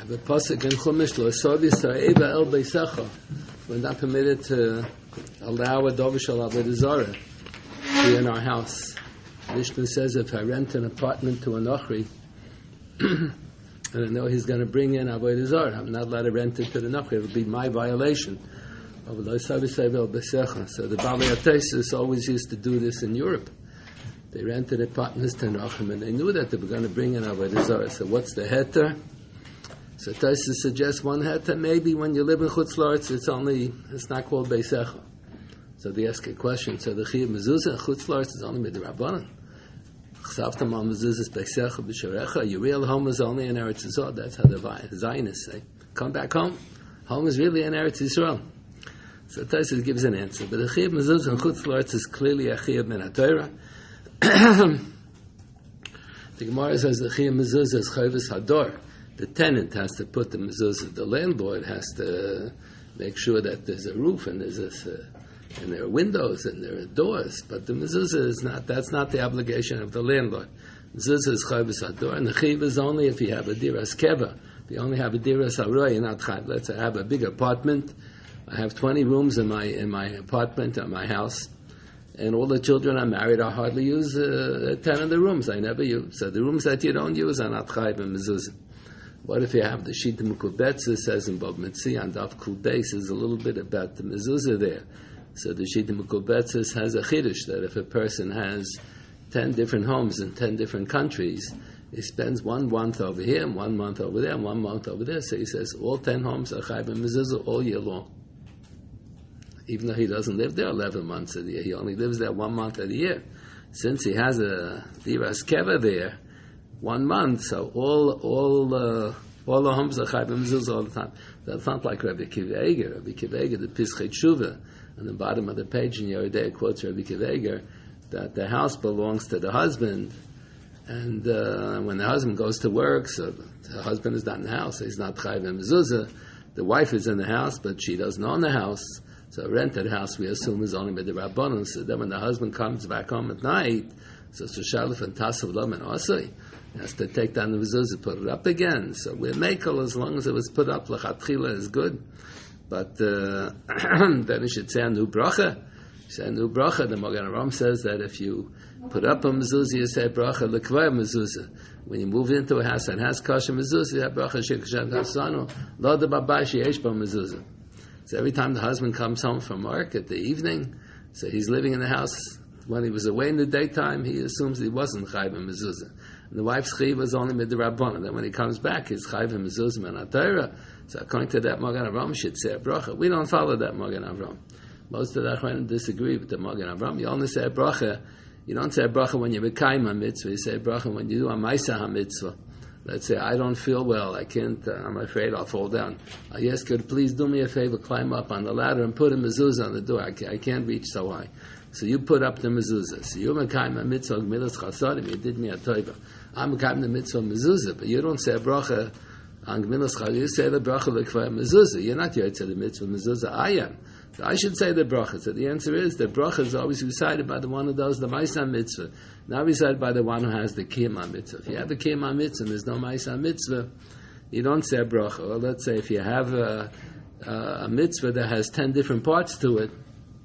have a pasuk in Chumash, Lo Sov Yisrael El Beisecha. We're not permitted to allow a dovish al avodah zarah to be in our house. Mishnah says if I rent an apartment to a nochri, and I know he's going to bring in avodah zarah, I'm not allowed to rent it to the nochri. It would be my violation of Lo Sov Yisrael El Beisecha. So the Baalei HaTosfos always used to do this in Europe. They rented apartments to Nachum, and they knew that they were going to bring in avodah zarah. So what's the heter? So Tosfos suggests one heter. Maybe when you live in Chutz La'aretz, it's not called Beisecha. So they ask a question. So the Chiyuv Mezuzah in Chutz La'aretz is only Midrabanan. Chsavtam al Mezuzah Beisecha b'Sharecha. Your real home is only in Eretz Yisrael. That's how the Zionists say. Come back home. Home is really in Eretz Yisrael. So Tosfos gives an answer. But the Chiyuv Mezuzah in Chutz La'aretz is clearly a Chiyuv min HaTorah. The Gemara says the Chiyuv Mezuzah is Chayvus Hador. The tenant has to put the mezuzah. The landlord has to make sure that there's a roof and and there are windows and there are doors. But the mezuzah is not. That's not the obligation of the landlord. Mezuzah is Chayvus Hador, and the chiyuv is only if you have a diras keva. If you only have a diras haroy, you're not chayv. Let's say I have a big apartment. I have 20 rooms in my apartment or my house. And all the children are married. I hardly use 10 of the rooms. I never use. So the rooms that you don't use are not chayv and mezuzah. What if you have the Shita Mekubetza, says in Bab Metzi, and Daf Kul Beis, is a little bit about the mezuzah there. So the Shita Mekubetza has a chiddush that if a person has 10 different homes in 10 different countries, he spends 1 month over here, and 1 month over there, and 1 month over there. So he says all 10 homes are chayv and mezuzah all year long. Even though he doesn't live there 11 months of the year, he only lives there 1 month of the year. Since he has a diras keva there, 1 month, so all the homes are chayv and mezuzah all the time. That's not like Rabbi Akiva Eiger. Rabbi Akiva Eiger, the Pischei Tshuva, on the bottom of the page in Yeridei quotes Rabbi Akiva Eiger that the house belongs to the husband, and when the husband goes to work, so the husband is not in the house, so he's not chayv and mezuzah. The wife is in the house, but she doesn't own the house. So a rented house, we assume, is only with the Rabbanon. So then when the husband comes back home at night, so Shalif and Tasav Lam and Osai, has to take down the mezuzah, put it up again. So we're makel as long as it was put up. L'chatchila is good, but then you should say a new bracha. Say a new bracha. The Magen Avraham says that if you put up a mezuzah, you say bracha l'kvar mezuzah. When you move into a house that has kosher mezuzah, you have bracha shekashem kasano lo de babashi yesh ba mezuzah. So every time the husband comes home from work at the evening, so he's living in the house. When he was away in the daytime, he assumes he wasn't chayv and mezuzah. And the wife's chayv was only with the Rabbanon. Then when he comes back, he's chayv and mezuzah min HaTorah. So according to that, Magen Avraham should say a bracha. We don't follow that Magen Avraham. Most of the Achronim disagree with the Magen Avraham. You only say a bracha. You don't say a bracha when you mekayim a mitzvah. You say a bracha when you do a ma'aseh ha-mitzvah. Let's say, I don't feel well, I can't, I'm afraid I'll fall down. Yes, could please do me a favor, climb up on the ladder and put a mezuzah on the door. I can't reach so high. So you put up the mezuzah. So you're mekayim a mitzvah, gmilas chasadim, you did me a tova. I'm mekayim the mitzvah mezuzah, but you don't say a bracha on gmilas chasadim, you say the bracha l'kvar mezuzah. You're not yet to the mitzvah mezuzah, I am. So I should say the bracha. So the answer is the bracha is always recited by the one who does the ma'aseh mitzvah, not recited by the one who has the kiyum mitzvah. If you have a kiyum mitzvah and there's no ma'aseh mitzvah, you don't say a bracha. Or let's say if you have a mitzvah that has 10 different parts to it,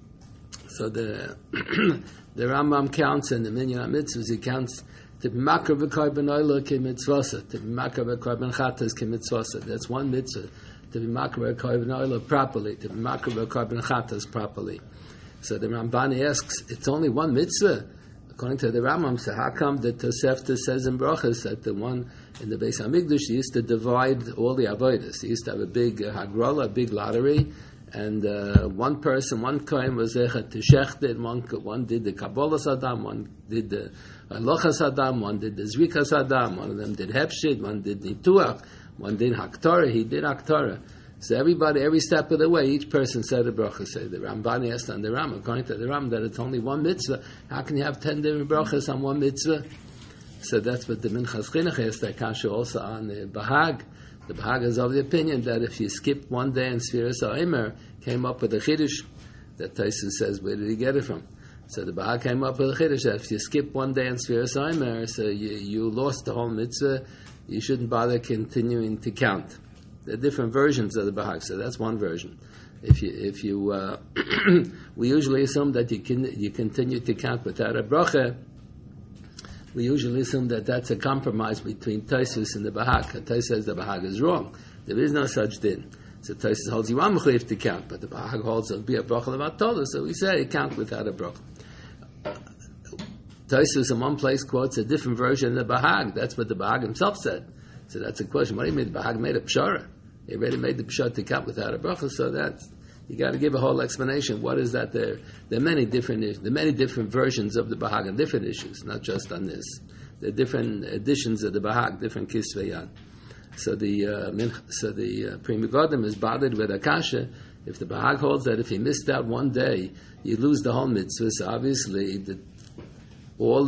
so the the Rambam counts in the minyan mitzvahs, he counts to be makar v'korban oila ki mitzvasa, to be makar v'korban chatas ki mitzvasa. That's one mitzvah. To be makar v'korban oila properly, to be makar v'korban chatas properly. So the Ramban asks, it's only one mitzvah. According to the Rambam, so how come the Tosefta says in Brachas that the one in the Beis Hamikdash, he used to divide all the avodas. He used to have a big hagrola, a big lottery, and one person, one kohen was echet to shechted, one did the Kabbalah Saddam, one did the Halacha Saddam, one did the Zrika Saddam, one of them did Hepshid, one did Nituach, one did Haktorah, he did Haktorah. So everybody, every step of the way, each person said a bracha. Say the Ramban asked on the Ram, according to the Ram, that it's only one mitzvah. How can you have 10 different brachas on one mitzvah? So that's what the Minchas Chinuch asked that kasha also on the Bahag. The Bahag is of the opinion that if you skip one day in Sfiras HaOmer, came up with a chiddush. That Tosfos says, where did he get it from? So the Bahag came up with a chiddush that if you skip one day in Sfiras HaOmer, so you lost the whole mitzvah. You shouldn't bother continuing to count. There are different versions of the Bahag. So that's one version. If you we usually assume that you continue to count without a bracha. We usually assume that that's a compromise between Taisus and the Bahag. Taisus says the Bahag is wrong. There is no such din. So Taisus holds you are mechuyev to count, but the Bahag holds it'll be a bracha levatolu. So we say count without a bracha. Taisus in one place quotes a different version of the Bahag. That's what the Bahag himself said. So that's a question. What do you mean the Bahag made a pshara? He already made the pshara to count without a bracha. So that's you got to give a whole explanation. What is that? There are many different versions of the Bahag on different issues, not just on this. There are different editions of the Bahag, different kisvei yad. So the Pri Megadim is bothered with Akasha. If the Bahag holds that if he missed out one day, you lose the whole mitzvah. So obviously, all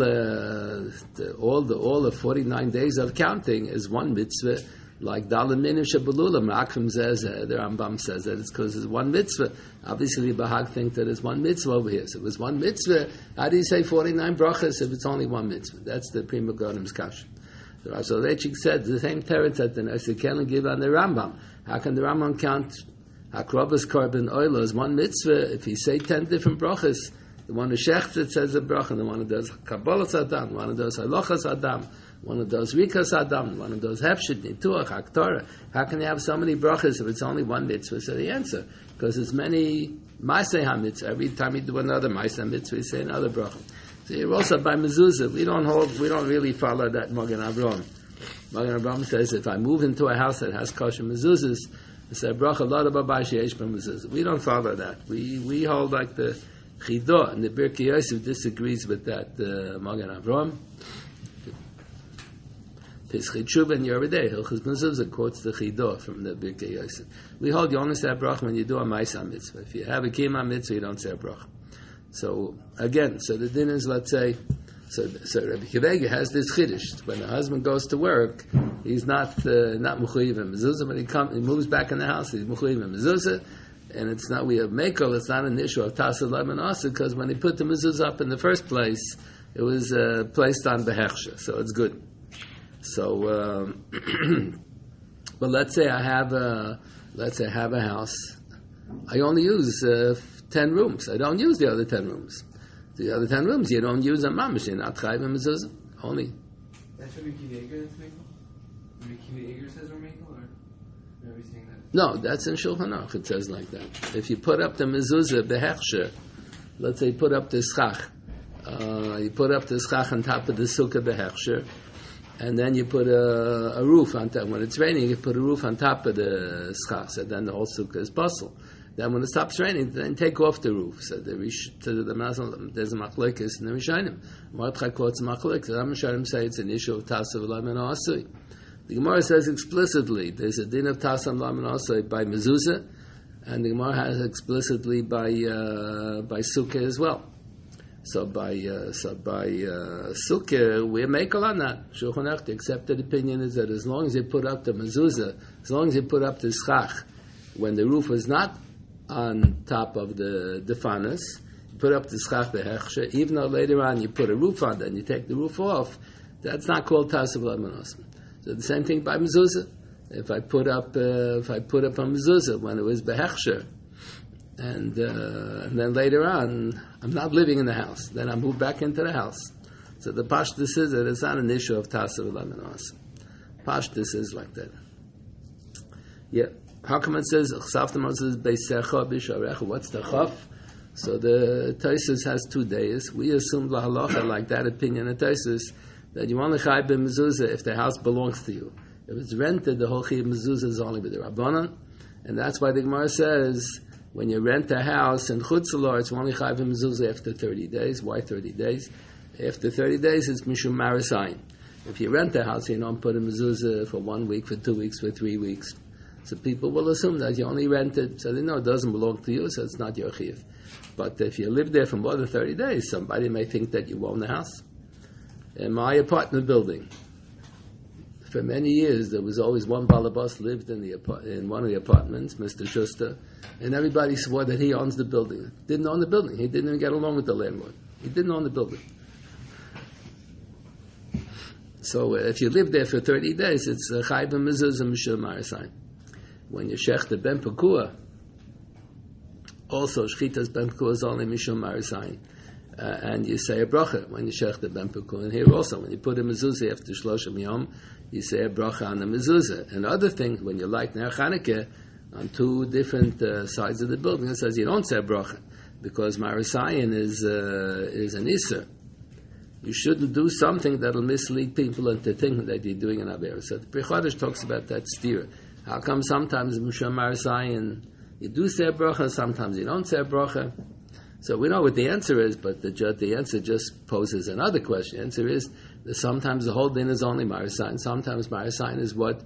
the 49 days of counting is one mitzvah. Like Dalam Minim Shabalulam, Akram says, the Rambam says that it's because it's one mitzvah. Obviously, Bahag thinks that it's one mitzvah over here. So if it's one mitzvah, how do you say 49 brachas if it's only one mitzvah? That's the Pri Megadim's kasha. So Rav Soloveitchik said the same teretz that the Nosei Kelim give on the Rambam. How can the Rambam count Hakrobas Korban Oilo as one mitzvah if he say 10 different brachas? The one who shechted says a bracha, the one who does Kabbalas Adam, the one who does Halachas Adam, one of those Rikas Adam, one of those Hefshit, Nituach, Haktorah. How can you have so many brachas if it's only one mitzvah? So the answer, because it's many Maaseh HaMitzvah. Every time you do another Maaseh HaMitzvah, you say another bracha. So you're also by mezuzah. We don't really follow that Magen Avraham. Magen Avraham says, if I move into a house that has kosher mezuzahs, I say bracha lo b'bayis sheyesh b'o mezuzah. We don't follow that. We hold like the Chidah, and the Birkei Yosef disagrees with that Magen Avraham. Pischei Tshuva and Yeridei, Hilchos Mezuzah quotes the Chidah from the Birkei Yosef. We hold you only say a bracha when you do a Maaseh mitzvah. If you have a Kiyum mitzvah, you don't say a bracha. So again, the din is, let's say, so Rabbi Akiva has this chiddush. When the husband goes to work, he's not mechuyev in mezuzah, but he moves back in the house, he's mechuyev in mezuzah, and it's not, we have mekel, it's not an issue of tasa lemon asa, because when he put the mezuzah up in the first place, it was placed on behechsha, so it's good. So, but let's say I have a house. I only use 10 rooms. I don't use the other 10 rooms. The other 10 rooms, you don't use a mamish. You're not chayiv in mezuzah. Only. That's Rabbi Akiva Eiger that's mekel? Rabbi Akiva Eiger says we're mekel, or are we saying that? No, that's in Shulchan Aruch. It says like that. If you put up the mezuzah behechsher, let's say you put up the schach. You put up the schach on top of the sukkah behechsher. And then you put a roof on top. When it's raining, you put a roof on top of the schach. So then the whole sukkah is puzzle. Then when it stops raining, then take off the roof. So there's a machlekes in the Rishonim. Mordechai quotes machlekes. The Rishonim say it's an issue of tasav lamen asui. The Gemara says explicitly there's a din of tasav lamen asui by mezuzah, and the Gemara has explicitly by sukkah as well. So by sukkah, we make on that. Shulchan Aruch, the accepted opinion is that as long as you put up the mezuzah, as long as you put up the schach, when the roof is not on top of the fanas, you put up the schach behechsher, even though later on you put a roof on it and you take the roof off, that's not called tasav lamanos. So the same thing by mezuzah. If I put up a mezuzah when it was behechsher, and then later on, I'm not living in the house. Then I move back into the house. So the pashtus is that it's not an issue of tasav lamanos. Pashtus is like that. Yeah. How come it says Chsafta says Beisecha Bisharecha? What's the chaf? So the Taisus has 2 days. We assume la halacha, like that opinion of Taisus, that you only chayv b'mezuzah if the house belongs to you. If it's rented, the whole chayv mezuzah is only with the Rabbanan, and that's why the Gemara says when you rent a house in Chutzlar, it's only chayv b'mezuzah after 30 days. Why 30 days? After 30 days, it's mishum marasayin. If you rent a house, you don't put a mezuzah for 1 week, for 2 weeks, for 3 weeks. So people will assume that you only rent it, so they know it doesn't belong to you, so it's not your chiyuv. But if you live there for more than 30 days, somebody may think that you own the house. In my apartment building, for many years, there was always one balabas lived in one of the apartments, Mr. Schuster, and everybody swore that he owns the building. Didn't own the building. He didn't even get along with the landlord. He didn't own the building. So if you live there for 30 days, it's chayv b'mezuzah mishum marasayin. when you shech the ben pekua, also shchitas ben pekua is only mishum marisayin. And you say a bracha when you shech the ben pekua. And here also, when you put a mezuzah after shloshim yom, you say a bracha on the mezuzah. And other things, when you light ner Chanukah on two different sides of the building, it says you don't say a bracha because marisayin is an isser. You shouldn't do something that will mislead people into thinking that you're doing an avera. So the Pri Chodesh talks about that steer. How come sometimes Mishum Marisayin you do say a bracha, sometimes you don't say a bracha? So we know what the answer is, but the answer just poses another question. The answer is that sometimes the whole din is only Marisayin. Sometimes Marisayin is what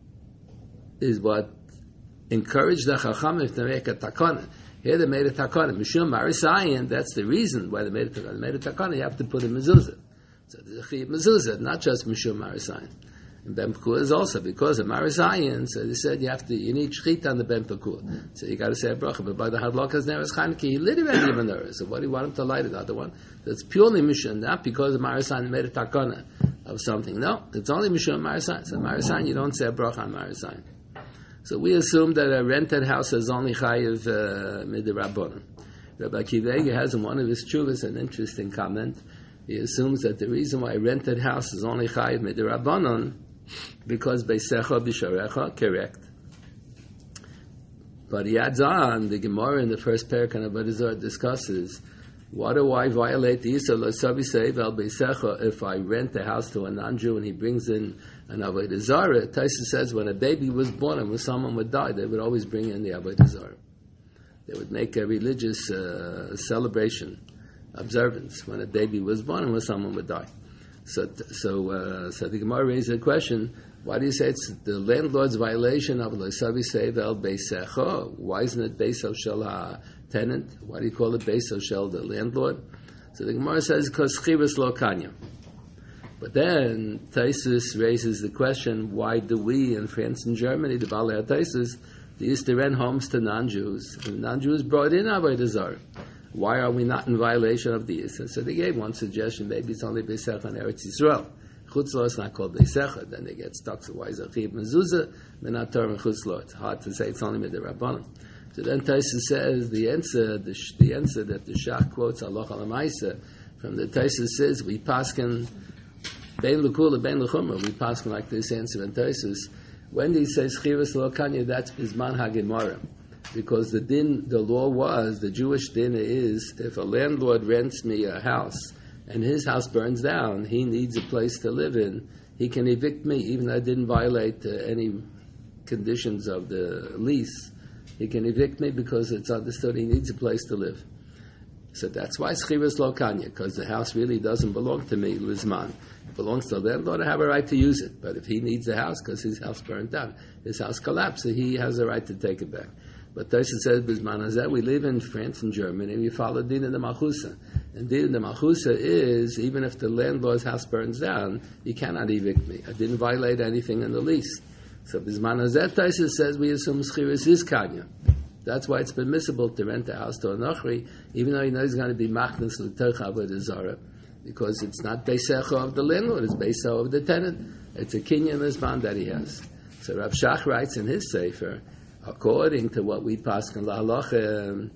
encouraged the Chachamim to make a takana. Here they made a takana. Mishum Marisayin, that's the reason why they made a takana. They made a takana, you have to put a mezuzah. So there's a chiyuv mezuzah, not just Mishum Marisayin. And Ben Pekua is also because of Marisayin, so they said you need shchita on the Ben Pekua. So you got to say a bracha. But by the Hadlakas Neres Chanukah, he lit already the menorah. So what do you want him to light another one? So it's purely Mishum, not because of Marisayin made a takana of something. No, it's only Mishum Marisayin. So Marisayin, you don't say a bracha on Marisayin. So we assume that a rented house is only chayiv midrabanan. Rabbi Akiva Eiger has in one of his tshuvas an interesting comment. He assumes that the reason why a rented house is only chayiv midrabanan because beisecha b'sharecha, correct. But he adds on, the Gemara in the first parak on Avodah Zarah discusses, what do I violate the Yisrael L'Savi Seiv al Beisecha if I rent a house to a non-Jew and he brings in an Avodah Zarah? Taisa says when a baby was born and when someone would die, they would always bring in the Avodah Zarah. They would make a religious celebration, observance, when a baby was born and when someone would die. So the Gemara raises a question, why do you say it's the landlord's violation of L'Savi Seiv al Beisecha? Why isn't it Beisel Shel tenant? Why do you call it Beisel Shel the landlord? So the Gemara says because Chivas Lo Kanya. But then Taisus raises the question, why do we in France and Germany, the Balei Taisus, they used to rent homes to non-Jews, and non-Jews brought in Avodah Zarah. Why are we not in violation of the Yisra? So they gave one suggestion, maybe it's only Beisecha in Eretz Yisrael. Chutz Lo is not called Beisecha, then they get stuck, so why is it Chiv Mezuzah? They're not Torah and Chutz Lo. It's hard to say it's only Midrabanan. So then Taisa says the answer that the Shach quotes Halacha L'Maisa from the Taisa says we paskin Bein L'Kula Bein L'Chumra, we paskin like this answer in Taisus. When he says Chivas Lo Kanya, that's Bizman HaGemara, because the law was, the Jewish din is, if a landlord rents me a house and his house burns down, he needs a place to live in. He can evict me even though I didn't violate any conditions of the lease. He can evict me because it's understood he needs a place to live. So that's why it's Chivas Lo Kanya, because the house really doesn't belong to me, Lizman. It belongs to the landlord. I have a right to use it. But if he needs the house because his house burned down, his house collapsed, so he has a right to take it back. But Tosha says, Bizman Hazeh, we live in France and Germany, and we follow Din in the Malchusa. And Din in the Malchusa is, even if the landlord's house burns down, you cannot evict me. I didn't violate anything in the lease. So Bizman Hazeh, Tosha says, we assume Schiris is Kanya. That's why it's permissible to rent a house to a Nochri, even though you know he's going to be Machnas L'Tercha Avodah Zarah, because it's not Beisecha of the landlord, it's Beisecha of the tenant. It's a Kinyan Lizman that he has. So Rav Shach writes in his Sefer, according to what we pass in La Halacha,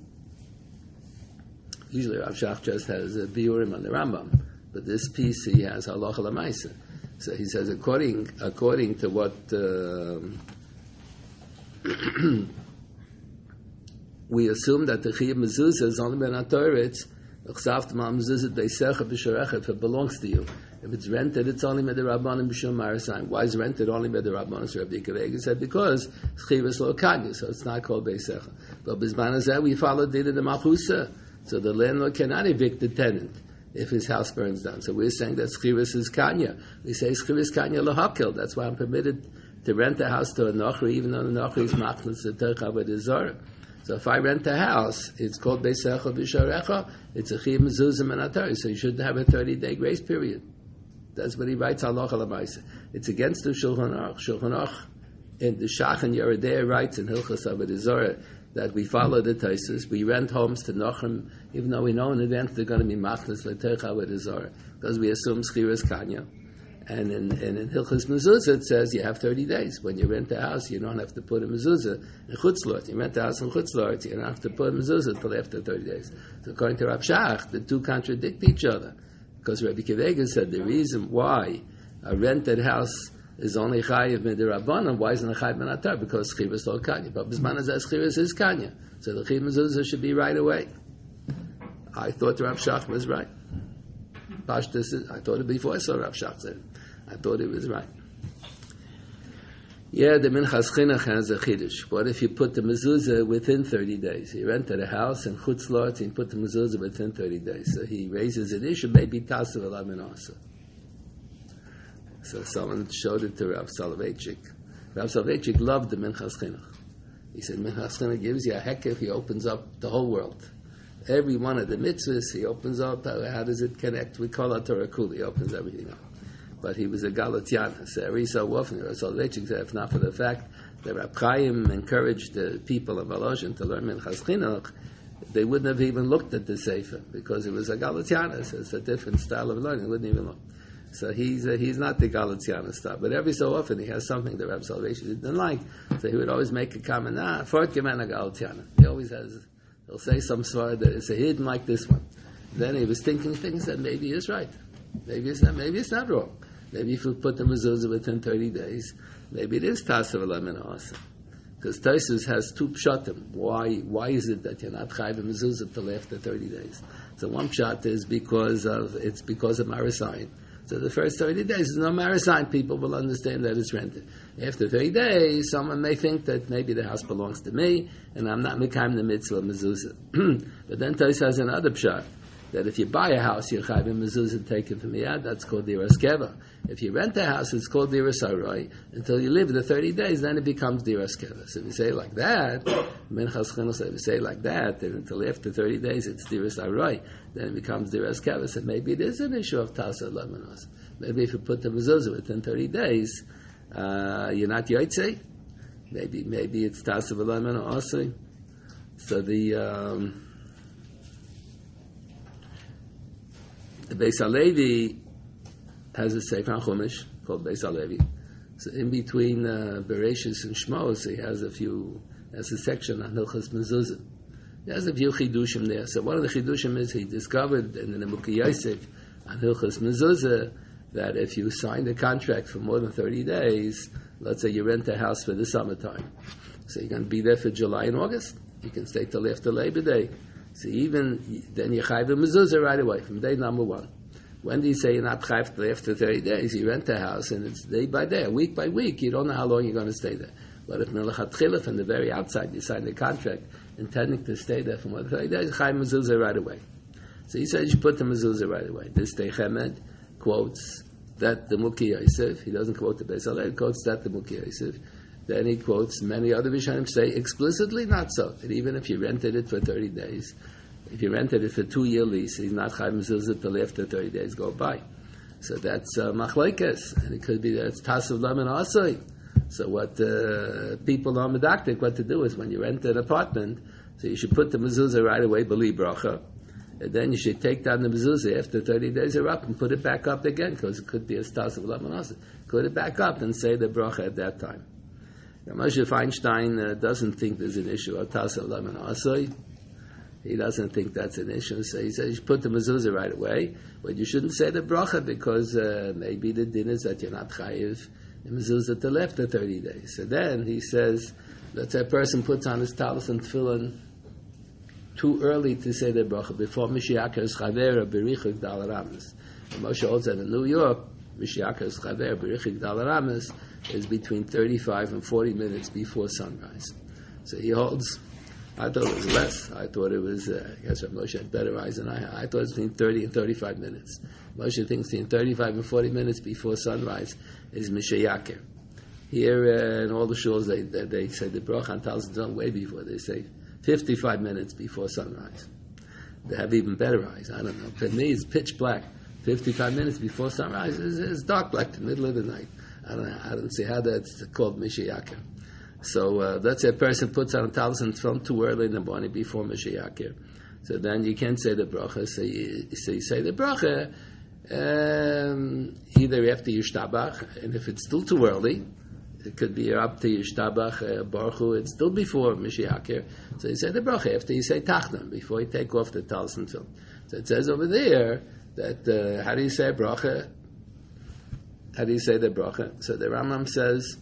usually Rav Shach just has a biurim on the Rambam, but this piece he has Halacha L'Maisa. So he says, according to what we assume that the Chiyuv Mezuzah is only Ben HaToretz, if it belongs to you. If it's rented, it's only Medirabbanan B'Shum Marasayim. Why is rented only Medirabbanan? So Rabbi Akiva Eiger said, because it's Chivas Lo Kanya, so it's not called Beisecha. But Bizman Hazeh, we follow Din in the Malchusa. So the landlord cannot evict the tenant if his house burns down. So we're saying that Chivas is Kanya. We say Chivas Kanya L'Hakil. That's why I'm permitted to rent a house to a Nochri, even though the Nochri is Machnas L'Tercha Avodah Zarah. So if I rent a house, it's called Beisecha B'Sharecha, it's a Chiyuv Mezuzah Menatari, so you shouldn't have a 30-day grace period. That's what he writes, Halacha L'Maisa. It's against the Shulchan Aruch. Shulchan Aruch, and the Shach and Yeridei writes in Hilchas Avodah Zarah that we follow the Taisus, we rent homes to Nochrim, even though we know in advance they're going to be Machnas L'Tercha Avodah Zarah, because we assume Schiras Kanya. And in Hilchos Mezuzah it says you have 30 days. When you rent a house, you don't have to put a mezuzah in Chutzlort. You rent a house in Chutzlort, you don't have to put a mezuzah until after 30 days. So according to Rav Shach, the two contradict each other. Because Rabbi Kivega said the reason why a rented house is only chayiv midirabbanan, why isn't it chayiv minatar? Because chivas lo kanya. But bisman as chivas is kanya. So the chiv mezuzah should be right away. I thought Rav Shach was right. Pashtus, I thought it before I saw Rav Shach said it. I thought it was right. Yeah, the Minchas Chinuch has a chiddush. What if you put the mezuzah within 30 days? He rented a house in Chutzlort and put the mezuzah within 30 days. So he raises an issue, maybe Tasav Elamin also. So someone showed it to Rav Soloveitchik. Rav Soloveitchik loved the Minchas Chinuch. He said, Minchas Chinuch gives you a hekef, he opens up the whole world. Every one of the mitzvahs, he opens up, how does it connect? We call it Torah Kuli, he opens everything up. But he was a Galatian. So every so often, Rav Soloveitchik said, if not for the fact that Rab Chaim encouraged the people of Volozhin to learn Minchas Chinuch, they wouldn't have even looked at the Sefer, because it was a Galatian. So it's a different style of learning, they wouldn't even look. So he's not the Galatian style. But every so often, he has something that Rab Soloveitchik didn't like. So he would always make a comment, Fort Gemena Galatian. He always he'll say some svar that is hidden like this one. Then he was thinking things that maybe is right. Maybe it's not wrong. Maybe if you put the mezuzah within 30 days, maybe it is Tasav Elamin also. Because Tosfos has two pshatim. Why is it that you're not chayiv mezuzah till after 30 days? So one pshat is because of Marisayin. So the first 30 days is no Marisayin. People will understand that it's rented. After 30 days, someone may think that maybe the house belongs to me, and I'm not mekayim the mitzvah of mezuzah. But then Tosfos has another pshat, that if you buy a house, you're chayiv mezuzah taken from Miyad, that's called diras keva. If you rent a house, it's called diras aroy. Until you live the 30 days, then it becomes diras keva. So if you say like that, Minchas Chinuch said, if you say like that, then until after 30 days it's diras aroy, then it becomes diras keva. So maybe it is an issue of Tasa Lamanos. Maybe if you put the mezuzah within 30 days, you're not yotzei. Maybe it's Tasa Lamanos also. So the Beis HaLevi has a Sefer Chumash called Beis HaLevi. So in between Bereshis and Shmos, he has a section on Hilchos Mezuzah. He has a few chidushim there. So one of the chidushim is he discovered in the Nemukei Yosef on Hilchos Mezuzah that if you signed a contract for more than 30 days, let's say you rent a house for the summertime, so you're going to be there for July and August, you can stay till after Labor Day. So even then you chayiv mezuzah right away from day number one. When do you say you're not chayiv till after 30 days? You rent a house and it's day by day, week by week. You don't know how long you're going to stay there. But if melechatchila from the very outside you sign the contract intending to stay there for more than 30 days, chayiv mezuzah right away. So he said you should put the mezuzah right away. This Techemed quotes that the Nemukei Yosef. He doesn't quote the Beis HaLevi, quotes that the Nemukei Yosef. Then he quotes many other Rishonim say explicitly not so. That even if you rented it for 30 days, if you rented it for 2-year lease, he's not chayiv mezuzah till after 30 days go by. So that's machlekes, and it could be that it's tasav lamin asay. So what people are medactic, what to do is when you rent an apartment, so you should put the mezuzah right away, b'li bracha, and then you should take down the mezuzah after 30 days are up and put it back up again, because it could be a tasav lamin asay. Put it back up and say the bracha at that time. Moshe Feinstein doesn't think there's an issue of Tasav Lamin Asay. He doesn't think that's an issue. So he says you should put the mezuzah right away, but you shouldn't say the bracha because maybe the din is that you're not chayiv the mezuzah till after 30 days. So then he says, let's say a person puts on his talis and tefillin too early to say the bracha before Mishiachas Chaver Berichik Dal Ramas. Moshe holds that in New York, Mishiachas Chaver Berichik Dal Ramas is between 35 and 40 minutes before sunrise. So he holds, I thought it was less. I thought it was, I guess Moshe had better eyes than I had. I thought it was between 30 and 35 minutes. Moshe thinks between 35 and 40 minutes before sunrise is Mishayaker. Here in all the shuls, they say the bracha and talis done way before. They say 55 minutes before sunrise. They have even better eyes. I don't know. For me, it's pitch black. 55 minutes before sunrise is dark black, the middle of the night. I don't see how that's called Mishayaker. So let's say a person puts on a talis and tefillin too early in the morning before Mishayaker. So then you can't say the bracha. So you say the bracha either after Yishtabach, and if it's still too early, it could be up to Yishtabach, Baruch Hu, it's still before Mashiach here. So you say the bracha after you say Tachnun, before you take off the talis and tefillin. So it says over there that, how do you say bracha? How do you say the bracha? So the Rambam says,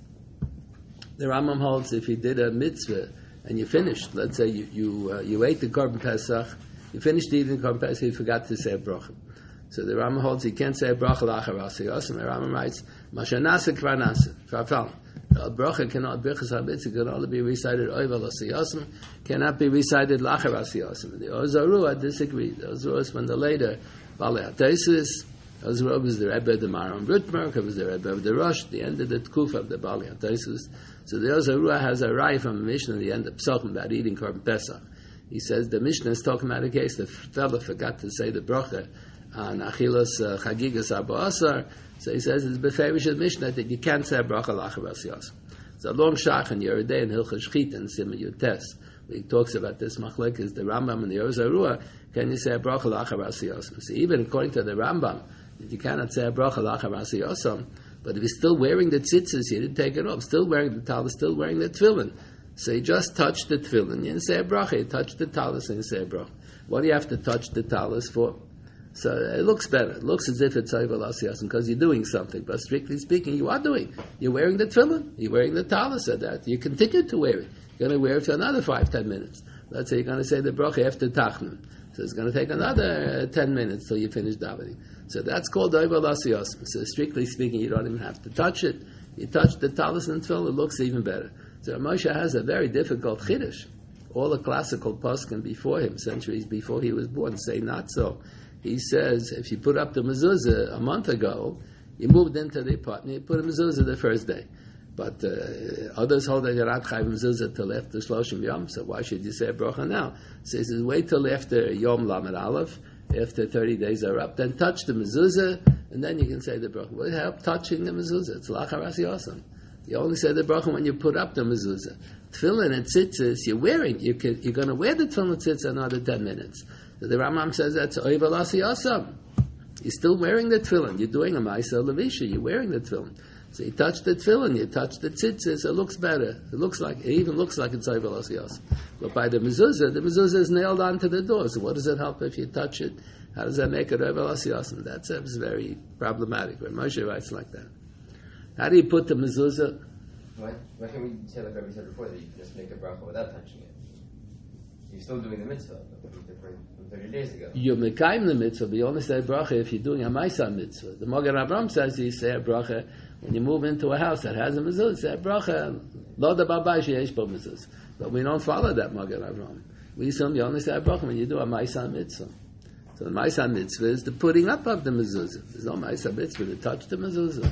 the Rambam holds if you did a mitzvah and you finished, let's say you ate the Korban Pesach, you finished eating the Korban Pesach, you forgot to say a bracha. So the Rambam holds you can't say a bracha lachar asiyos, and the Rambam writes, Masha nasa kvar nasa, farfal. A bracha cannot, birchas ha-mitzvah can only be recited oival asiyosim, cannot be recited lachar asiyosim. The Ozarua disagreed. The Ozarua is from the later Balei HaTosis. Ozarua was the Rebbe of the Maram Rutmerk, it was the Rebbe of the Rosh, the end of the Tkufa of the Balei HaTosis. So the Ozarua has a rai from the Mishnah at the end of Psachim about eating Korban Pesach. He says the Mishnah is talking about a case the fellow forgot to say the bracha on Achilas Chagigas Arba Asar. So he says it's beferish Mishnah that you can't say a bracha lachar asiyos. It's a long shach in Yeridei and Hilchas Shchita and Siman Yutes. He talks about this machlek is the Rambam and the Ozarua. Can you say a bracha lachar asiyos? So even according to the Rambam, you cannot say a bracha lachar asiyos. But if he's still wearing the tzitzis, he didn't take it off. Still wearing the talis, still wearing the tefillin. So you just touch the tefillin, you didn't say a bracha. You touch the talis and you say a bracha. What do you have to touch the talis for? So it looks better. It looks as if it's Oivel Asiyasim because you're doing something. But strictly speaking, you are doing. You're wearing the tefillin. You're wearing the talis of that. You continue to wear it. You're going to wear it for another 5-10 minutes. Let's say you're going to say the bracha after Tachnun. So it's going to take another 10 minutes till you finish davening. So that's called Oivel Asiyasim. So strictly speaking, you don't even have to touch it. You touch the talis and tefillin, it looks even better. So Moshe has a very difficult chiddush. All the classical poskim before him, centuries before he was born, say not so. He says, if you put up the mezuzah a month ago, you moved into the apartment, you put a mezuzah the first day. But others hold that you're not chayv mezuzah till after Shloshim Yom, so why should you say a bracha now? So he says, wait till after Yom Lamed Aleph, after 30 days are up, then touch the mezuzah, and then you can say the bracha. What help touching the mezuzah? It's lachar asiyosam. You only say the bracha when you put up the mezuzah. Tefillin and tzitzis, you're wearing. You're going to wear the tefillin and tzitzis another 10 minutes. So the Rambam says that's oivel asiyosam. You're still wearing the tefillin. You're doing a ma'aseh levisha. You're wearing the tefillin. So you touch the tefillin, you touch the tzitzis. It looks better. It even looks like it's oivel asiyosam. But by the mezuzah is nailed onto the door. So what does it help if you touch it? How does that make it oivel asiyosam? That's very problematic. When Moshe writes like that. How do you put the mezuzah? Why can't we say like Rabbi said before that you can just make a bracha without touching it? You're still doing the mitzvah, but different from 30 days ago. You're mekayim the mitzvah, but you only say a bracha if you're doing a ma'aseh mitzvah. The Magen Avraham says you say a bracha when you move into a house that has a mezuzah. Say a bracha, lo da babay sheyesh bo mezuzah. But we don't follow that Magen Avraham. We assume you only say a bracha when you do a ma'aseh mitzvah. So the ma'aseh mitzvah is the putting up of the mezuzah. There's no ma'aseh mitzvah to touch the mezuzah.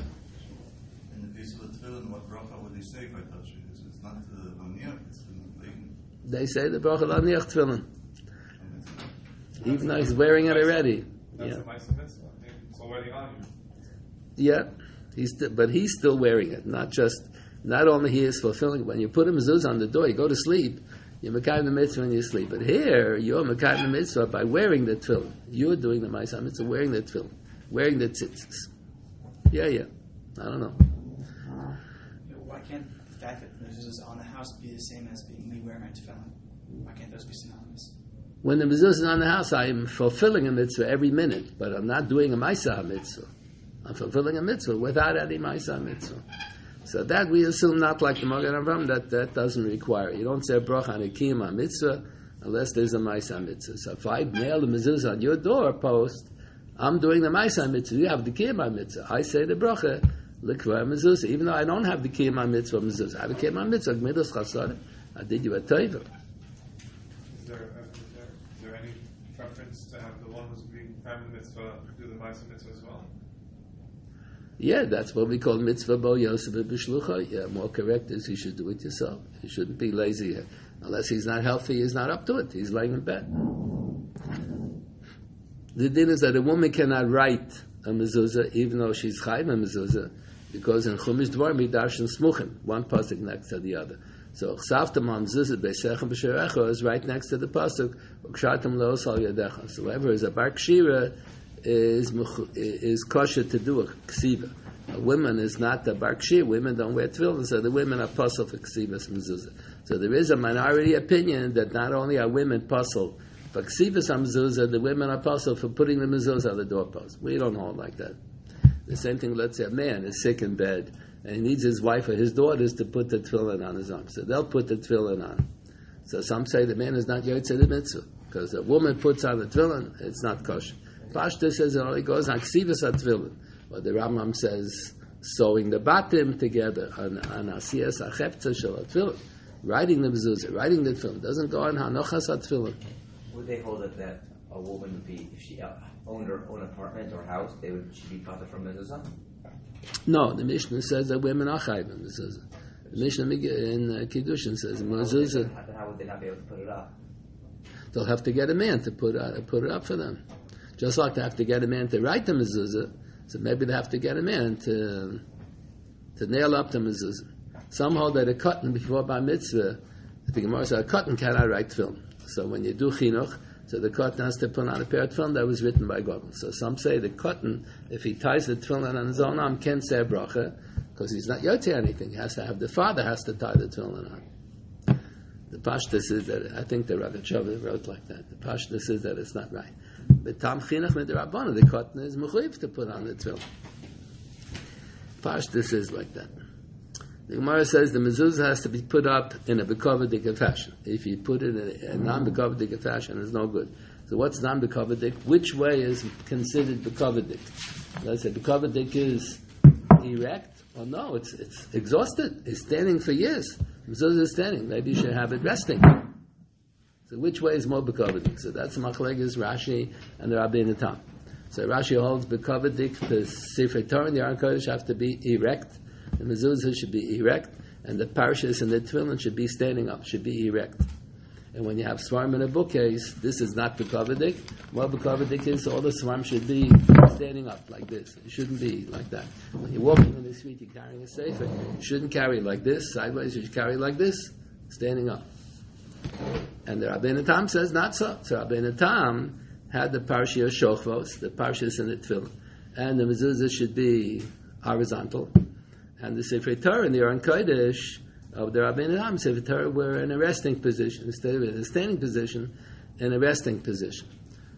They say the bracha l'aniach tefillin, even though he's wearing it already. That's a ma'aseh mitzvah. It's already on you. Yeah, but he's still wearing it. Not only he is fulfilling. When you put a mezuzah on the door, you go to sleep. You're mekayim the mitzvah when you sleep. But here, you're mekayim the mitzvah by wearing the tefillin. You're doing the ma'aseh mitzvah, wearing the tefillin, wearing the tzitzis. Yeah. I don't know. Why can't the fact that mezuzah is on the house be the same as being me wearing my tefillin? Why can't those be synonymous? When the mezuzah is on the house, I am fulfilling a mitzvah every minute, but I'm not doing a ma'aseh mitzvah. I'm fulfilling a mitzvah without any ma'aseh mitzvah. So that we assume not like the Magen Avraham, that doesn't require it. You don't say a bracha on a kiyum mitzvah unless there's a ma'aseh mitzvah. So if I nail the mezuzah on your doorpost, I'm doing the ma'aseh mitzvah. You have the kiyum mitzvah. I say the bracha. L'kvar mezuzah, even though I don't have the kiyum mitzvah mezuzah, I have a kiyum mitzvah gmidos chasar. I did you a teva. Is there any preference to have the one who's being family mitzvah do the ma'aseh mitzvah as well? Yeah, that's what we call mitzvah bo yosef b'shlucha. Yeah, more correct is you should do it yourself. You shouldn't be lazy here. Unless he's not healthy, he's not up to it. He's laying in bed. The din is that a woman cannot write a mezuzah even though she's chayv a mezuzah, because in Chumash Dvarim we darshan smuchim, one pasuk next to the other. So chsavtam hamzuzah beisechem b'sherecha is right next to the pasuk ukshatam leosal yadecha. So whoever is a bar kshira is kosher to do a ksiva. A woman is not a barkshir. Women don't wear tefillin, so the women are puzzled for ksivas mezuzah. So there is a minority opinion that not only are women puzzled for ksivas mezuzah, the women are puzzled for putting the mezuzah on the doorpost. We don't hold like that. The same thing. Let's say a man is sick in bed and he needs his wife or his daughters to put the tefillin on his arm, so they'll put the tefillin on. So some say the man is not yotzei the mitzvah because a woman puts on the tefillin, it's not kosher. Pashta says it only goes on ksivas tefillin. Or the Rambam says sewing the batim together on asiyas acheptza shel tefillin, writing the mezuzah, writing the tefillin doesn't go on hanochas tefillin. Would they hold it that a woman would be, if she owned her own apartment or house, she'd be potter from mezuzah? No, the Mishnah says that women are chayv in mezuzah. The Mishnah in Kiddushin says mezuzah. How would they not be able to put it up? They'll have to get a man to put it up for them. Just like they have to get a man to write the mezuzah, so maybe they have to get a man to nail up the mezuzah. Some hold that a cotton before bar mitzvah, the Gemara says a cotton cannot write film. So when you do chinuch, so the cotton has to put on a pair of tefillin that was written by God. So some say the cotton, if he ties the tefillin on his own arm, can't say a bracha because he's not yotzei anything. He has to have the father has to tie the tefillin on. The Pashta says that I think the Rogatchover wrote like that. The Pashta says that it's not right. But Tam Chinuch Midrabbanan, the cotton is mechuyev to put on the tefillin. Pashta says like that. The Gemara says the mezuzah has to be put up in a bekovadik fashion. If you put it in a non-bekovadik fashion, it's no good. So what's non-bekovadik? Which way is considered bekovadik? Let's say bekovadik is erect, or no, it's exhausted. It's standing for years. Mezuzah is standing. Maybe you should have it resting. So which way is more bekovadik? So that's Machlekes Rashi and the Rabbeinu Tam. So Rashi holds bekovadik, the Sefer Torah and the Aron Kodesh have to be erect. The mezuzah should be erect, and the parashas and the tefillin should be standing up, should be erect. And when you have svarim in a bookcase, this is not bekovadik. What bekovadik is, all the svarim should be standing up like this. It shouldn't be like that. When you're walking in the street, you're carrying a sefer. You shouldn't carry like this, sideways. You should carry like this, standing up. And the Rabbeinu Tam says not so. So Rabbeinu Tam had the parashah Shochvos, the parashas and the tefillin, and the mezuzah should be horizontal. And the Sefer Torah and the Aron Kodesh of the Rabbeinu Tam, Sefer Torah, were in a resting position instead of in a standing position, in a resting position.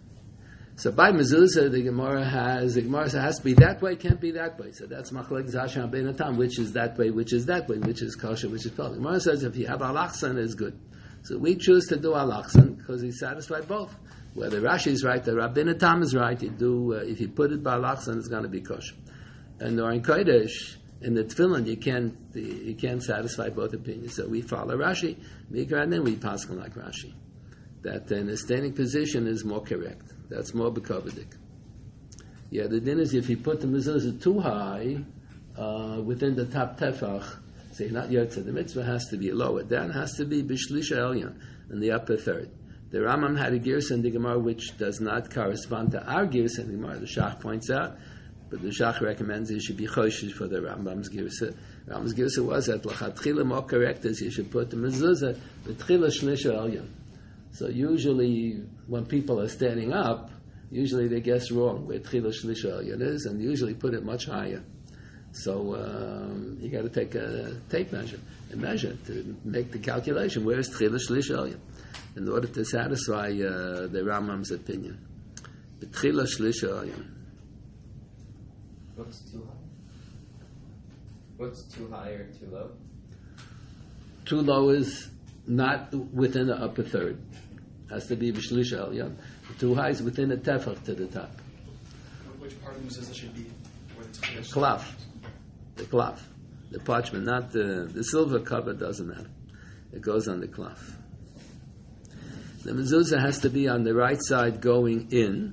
So by mezuzah, the Gemara says it has to be that way, can't be that way. So that's Machlekes Rashi and Rabbeinu Tam, which is that way, which is that way, which is kosher, which is kosher. The Gemara says if you have alachsan, it's good. So we choose to do alachsan because he satisfied both. Whether Rashi is right, the Rabbeinu Tam is right. You do if you put it by alachsan, it's going to be kosher. And the Aron Kodesh, in the tefillin, you can't satisfy both opinions. So we follow Rashi, Mikra, and then we pass like Rashi. That in a standing position is more correct. That's more bekovadik. Yeah, the din is if you put the mezuzah too high within the top tefach, say not yotzei, the mitzvah has to be lower. Then has to be b'shlisha elyon in the upper third. The Rambam had a girsa in the Gemara which does not correspond to our girsa in the Gemara. The Shach points out. But the Shach recommends you should be choshish for the Rambam's girsa. Rambam's girsa was that l'chatchila more correct is you should put the mezuzah b'tchila shlisha elyon. So usually when people are standing up, usually they guess wrong where tchila shlisha elyon is, and usually put it much higher. So you got to take a tape measure to make the calculation. Where is tchila shlisha elyon? In order to satisfy the Rambam's opinion, b'tchila shlisha elyon. What's too high? What's too high or too low? Too low is not within the upper third. Has to be b'shlisha elyon. Too high is within the tefach to the top. Which part of the mezuzah should be where the The cloth, the parchment, not the silver cover doesn't matter. It goes on the cloth. The mezuzah has to be on the right side going in.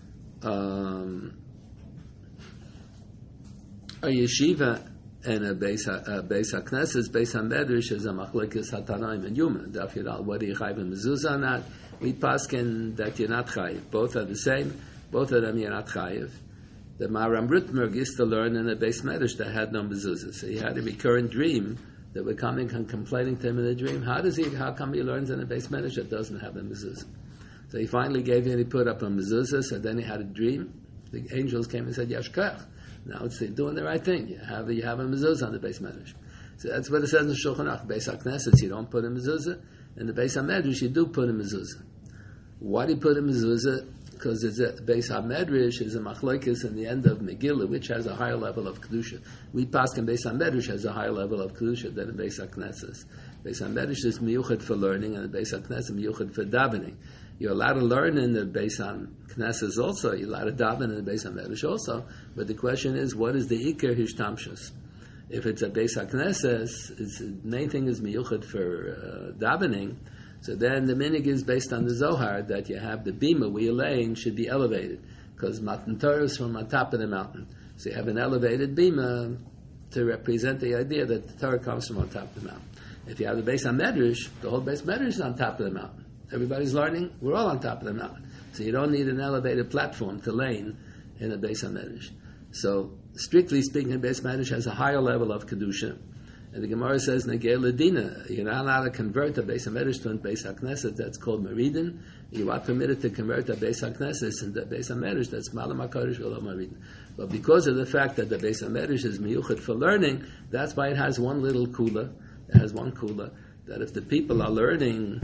A yeshiva and a beis haknesses, beis hamedrash is a machlekes hatanaim and yuma. Daf Yudal, whether you chayv in mezuzah or not, we paskin that you're not chayiv. Both are the same. Both of them you're not chayiv. The Maharam Rutmerg used to learn in a beis medrash that had no mezuzah, so he had a recurrent dream that were coming and complaining to him in the dream. How come he learns in a beis medrash that doesn't have a mezuzah? So he finally gave in. He put up a mezuzah. So then he had a dream. The angels came and said, Yashkach. Now it's doing the right thing. You have a mezuzah on the Beis Medrash. So that's what it says in Shulchan Aruch. Beis HaKnesset, you don't put a mezuzah. In the Beis HaMedrash, you do put a mezuzah. Why do you put a mezuzah? Because it's a Beis HaMedrash is a machlokes in the end of Megillah, which has a higher level of kedusha. We pass in Beis HaMedrash has a higher level of kedusha than in Beis HaKnesset. Beis HaMedrash is miyuchad for learning, and the Beis HaKnesset miyuchad for davening. You're allowed to learn in the Beis HaKnesset also. You're allowed to daven in the Beis HaMedrash also. But the question is, what is the ikar hishtamshus? If it's a Beis HaKnesset, the main thing is miyuchad for davening. So then the minig is based on the Zohar that you have the bima where you're laying should be elevated because Matan Torah is from on top of the mountain. So you have an elevated bima to represent the idea that the Torah comes from on top of the mountain. If you have the Beis HaMedrash, the whole Beis HaMedrash is on top of the mountain. Everybody's learning, we're all on top of the mountain. So you don't need an elevated platform to lay in a Beis HaMedrash. So strictly speaking, the Beis HaMedrash has a higher level of Kedusha. And the Gemara says, Negei Ladina, you're not allowed to convert a Beis HaMedrash to a Beis HaKnesset, that's called Meridin. You are permitted to convert a Beis HaKnesset into a Beis HaMedrash, that's Malam HaKadosh V'lo Meridin. But because of the fact that the Beis HaMedrash is miyuchad for learning, that's why it has one little kula. It has one kula, that if the people are learning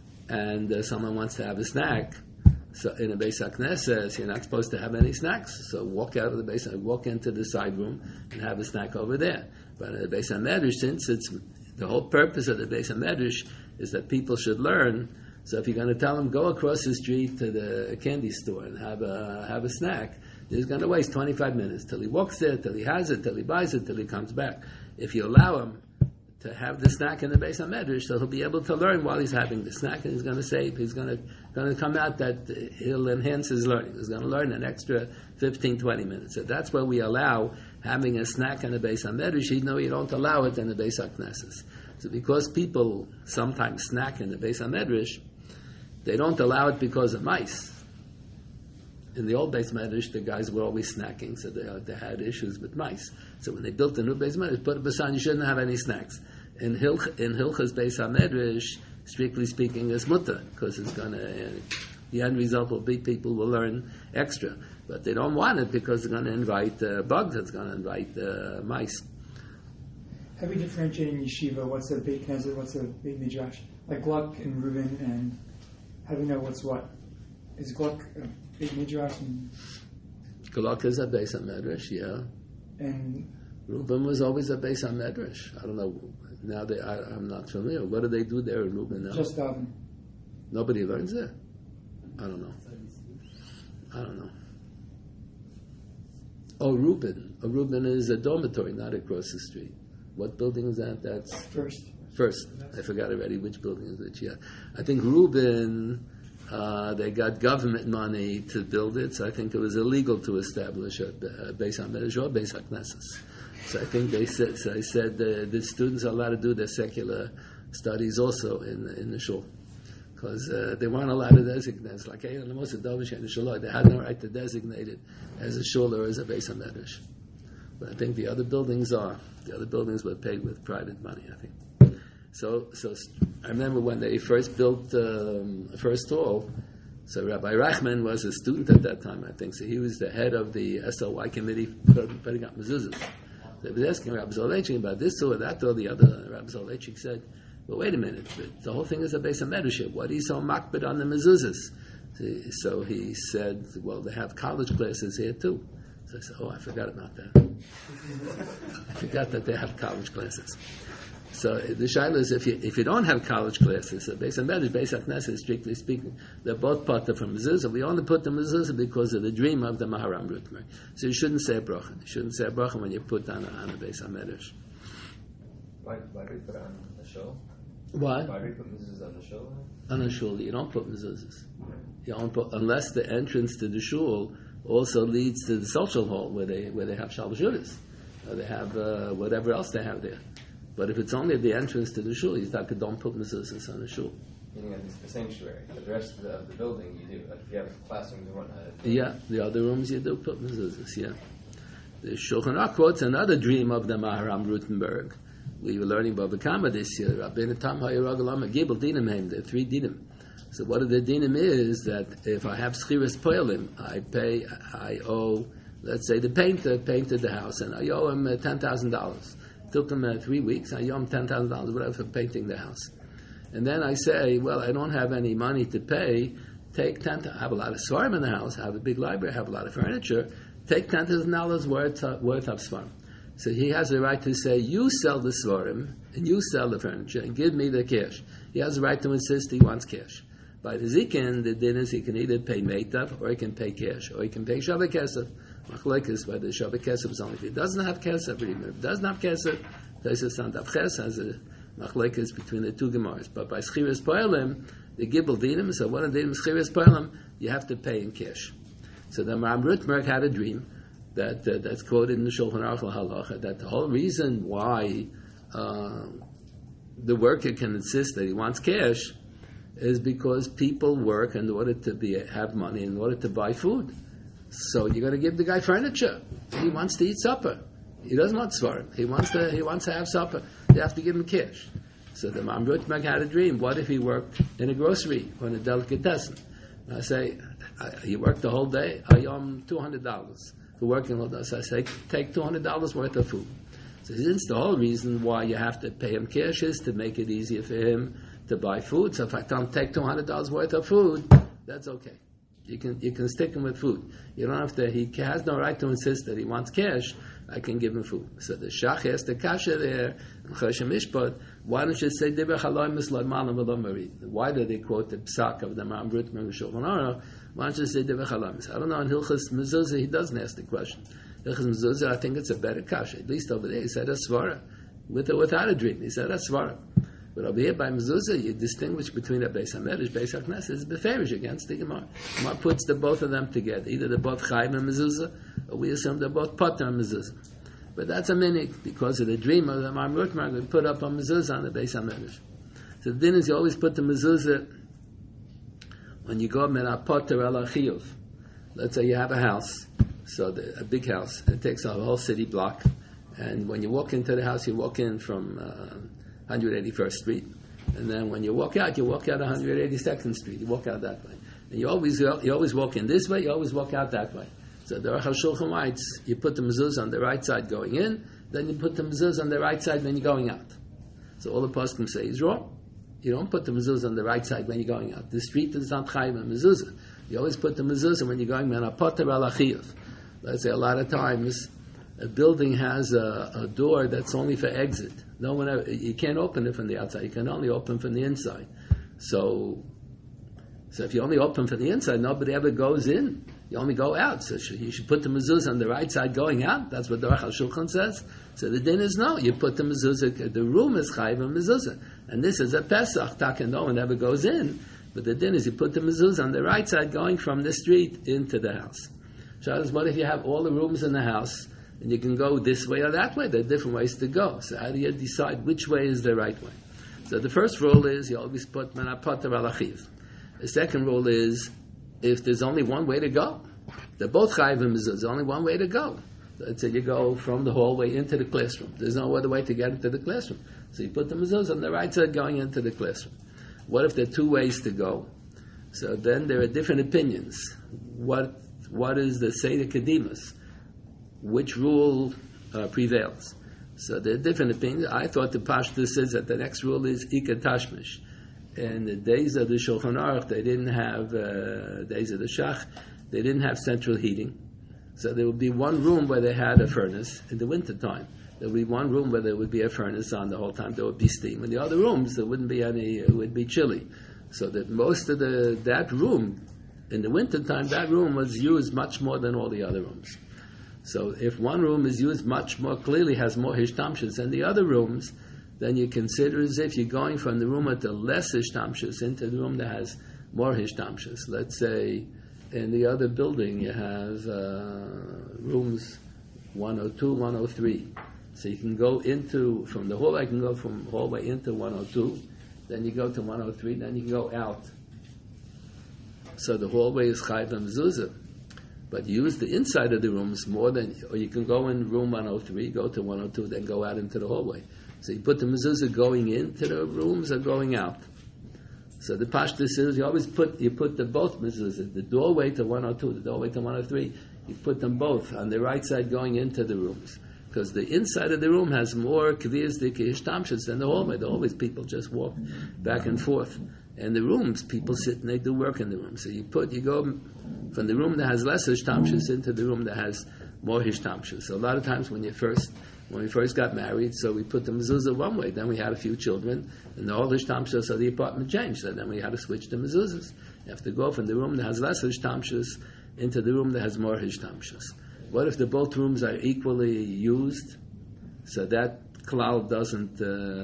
and someone wants to have a snack, so in a Beis HaKnesset, you're not supposed to have any snacks. So walk out of the Beis, walk into the side room and have a snack over there. But in the Beis HaMedrash, since it's the whole purpose of the Beis HaMedrash is that people should learn. So if you're going to tell them go across the street to the candy store and have a snack, he's going to waste 25 minutes till he walks there, till he has it, till he buys it, till he comes back. If you allow him to have the snack in the Beis HaMedrash, so he'll be able to learn while he's having the snack, and he's going to save. He's going to come out that he'll enhance his learning. He's going to learn an extra 15, 20 minutes. So that's where we allow having a snack in the Beis HaMedrash. You know you don't allow it in the Beis HaKnesset. So because people sometimes snack in the Beis HaMedrash, they don't allow it because of mice. In the old Beis HaMedrash, the guys were always snacking, so they had issues with mice. So when they built the new Beis HaMedrash, put a sign, you shouldn't have any snacks. In Hilchas Beis HaMedrash, strictly speaking, is mutter, because it's going to, the end result will be people will learn extra. But they don't want it because they're going to invite bugs, it's going to invite mice. How do we differentiate in yeshiva? What's a Beit Knesset, what's a Beit Midrash? Like Gluck and Reuben, and how do we know what's what? Is Gluck a Beit Midrash? Gluck is a Beis HaMedrash, yeah. And Reuben was always a Beis HaMedrash. I don't know. Now I'm not familiar. What do they do there in Reuben now? Just daven. Nobody learns there? I don't know. Oh, Reuben. Reuben is a dormitory, not across the street. What building is that? That's First. I forgot already which building is it. Yeah. I think Reuben, they got government money to build it, so I think it was illegal to establish a Beis HaMedrash or Beis HaKnesset. So I think they said the students are allowed to do their secular studies also in the shul. Because they weren't allowed to designate. It's like, hey, they had no right to designate it as a shul or as a Beis HaMedrash. But I think the other buildings were paid with private money, I think. So I remember when they first built the first hall, so Rabbi Reichman was a student at that time, I think. So he was the head of the SLY committee for putting up mezuzahs. So he was asking Rabbi Zolechik about this or that or the other. Rabbi Zolechik said, well, wait a minute, the whole thing is a Beis HaMedrash. What are you so makbid on the mezuzahs? So he said, well, they have college classes here too. So I said, I forgot about that. I forgot that they have college classes. So the shaila is, if you don't have college classes, so Beis HaMedrash, Beis HaKnesset, strictly speaking, they're both part of mezuzah. We only put the mezuzah because of the dream of the Maharam Rutmer. So you shouldn't say a bracha. You shouldn't say a bracha when you put on a Beis HaMedrash. Why do we put it on the show? Why? Why do we put mezuzahs on the show? On a shul, you don't put mezuzahs. You don't put, unless the entrance to the shul also leads to the social hall where they have shalvashudas, or they have whatever else they have there. But if it's only the entrance to the shul, you don't put mezuzahs on the shul. Meaning at the sanctuary, but the rest of the building you do. Like if you have classrooms and whatnot. Yeah, the other rooms you do put mezuzahs. Yeah. The Shulchan Aruch quotes another dream of the Maharam Rutenberg. We were learning Bava Kama this year. Rabbeinu Tam Hayarag Lama Gibel Dinim Haim. There are 3 dinim. So what the dinim is that if I have schiras poilim, I owe, let's say the painter painted the house, and I owe him $10,000. Took him 3 weeks, I owe him $10,000, whatever, for painting the house. And then I say, well, I don't have any money to pay, take I have a lot of svarim in the house, I have a big library, I have a lot of furniture, take $10,000 worth of svarim. So he has the right to say, you sell the svarim, and you sell the furniture, and give me the cash. He has the right to insist he wants cash. By the zikin, the din is he can either pay meitav, or he can pay cash, or he can pay shavah kesef. Machlekes whether shavah kesef is only if he doesn't have kesef, or even if he doesn't have kesef, Tosfos on Daf Ches has a machlekes between the two gemaras. But by schiras poelim, the gibel dinim, so one of the dinim schiras poelim, you have to pay in cash. So the Maram Rutmerg had a dream that's quoted in the Shulchan Aruch Halacha, that the whole reason why the worker can insist that he wants cash is because people work in order to have money, in order to buy food. So you're going to give the guy furniture. He wants to eat supper. He doesn't want svarim. He wants to have supper. You have to give him cash. So the Maram Rutmerg had a dream. What if he worked in a grocery or in a delicatessen? I say, he worked the whole day. I owe him $200 for working all day. So I say, take $200 worth of food. So since the whole reason why you have to pay him cash is to make it easier for him to buy food. So if I tell him take $200 worth of food, that's okay. You can stick him with food. You don't have to. He has no right to insist that he wants cash. I can give him food. So the shach has the kasha there. Why don't you say Dibber Chaloim Mislad Malam V'Lo Marid? Why do they quote the psak of the Maram Rutmerg Shulchan Aruch? Why don't you say Dibber Chaloim? I don't know. In Hilchas Mezuzah he doesn't ask the question. Hilchas Mezuzah, I think it's a better kasha. At least over there he said a svara with or without a dream. He said a svara. But over here by Mezuzah, you distinguish between a Beis HaMedrash, Beis HaKnesset, is beferish against the Gemara. Gemara puts the both of them together. Either they're both Chayim and Mezuzah, or we assume they're both Potter and Mezuzah. But that's a minik, because of the dream of the Maram Rutmerg, we put up a Mezuzah on the Beis HaMedrash. So the din is you always put the Mezuzah when you go Mena Potter El Achiyuv. Let's say you have a house, so a big house, it takes a whole city block, and when you walk into the house, you walk in from 181st Street, and then when you walk out 182nd Street. You walk out that way, and you always walk in this way. You always walk out that way. So the Aruch HaShulchan writes, you put the mezuzah on the right side going in, then you put the mezuzah on the right side when you're going out. So all the poskim say is wrong. You don't put the mezuzah on the right side when you're going out. The street is not chayim and mezuzah. You always put the mezuzah when you're going Mena Poter Al Achiyuv. Let's say a lot of times a building has a door that's only for exit. No one ever, you can't open it from the outside. You can only open from the inside. So if you only open from the inside, nobody ever goes in. You only go out. So you should put the mezuzah on the right side going out. That's what the Aruch HaShulchan says. So the din is no. You put the mezuzah. The room is chayiv and mezuzah, and this is a Pesach. Taka, no one ever goes in. But the din is you put the mezuzah on the right side going from the street into the house. Shabbos, what if you have all the rooms in the house? And you can go this way or that way. There are different ways to go. So how do you decide which way is the right way? So the first rule is you always put Mena Poter Al Achiyuv. The second rule is if there's only one way to go, they're both chayiv and mezuzah. There's only one way to go. Let's say you go from the hallway into the classroom. There's no other way to get into the classroom. So you put the mezuzah on the right side going into the classroom. What if there are two ways to go? So then there are different opinions. What is the Seder Kedimus? Which rule prevails? So there are different opinions. I thought the Pashtus says that the next rule is Ika Tashmish. In the days of the Shulchan Aruch, they didn't have, days of the Shach, they didn't have central heating. So there would be one room where they had a furnace in the winter time. There would be one room where there would be a furnace on the whole time. There would be steam. In the other rooms, there wouldn't be any, it would be chilly. So that most of that room, in the winter time, that room was used much more than all the other rooms. So if one room is used much more clearly, has more hishtamshus than the other rooms, then you consider as if you're going from the room with the less hishtamshus into the room that has more hishtamshus. Let's say in the other building you have rooms 102, 103. So you can go from the hallway, you can go from hallway into 102, then you go to 103, then you can go out. So the hallway is chayiv and mezuzah. But use the inside of the rooms more than, or you can go in room 103, go to 102, then go out into the hallway. So you put the mezuzah going into the rooms or going out. So the pashtus is you put the both mezuzah, the doorway to 102, the doorway to 103, you put them both on the right side going into the rooms. Because the inside of the room has more kviyas dikishtamshas than the hallway. The hallways people just walk back and forth. And the rooms, people sit and they do work in the room. So you go from the room that has less hishtamshas into the room that has more hishtamshas. So a lot of times when we first got married, so we put the mezuzah one way. Then we had a few children, and the whole hishtamshas of the apartment changed. So then we had to switch the mezuzahs. You have to go from the room that has less hishtamshas into the room that has more hishtamshas. What if the both rooms are equally used? So that klal doesn't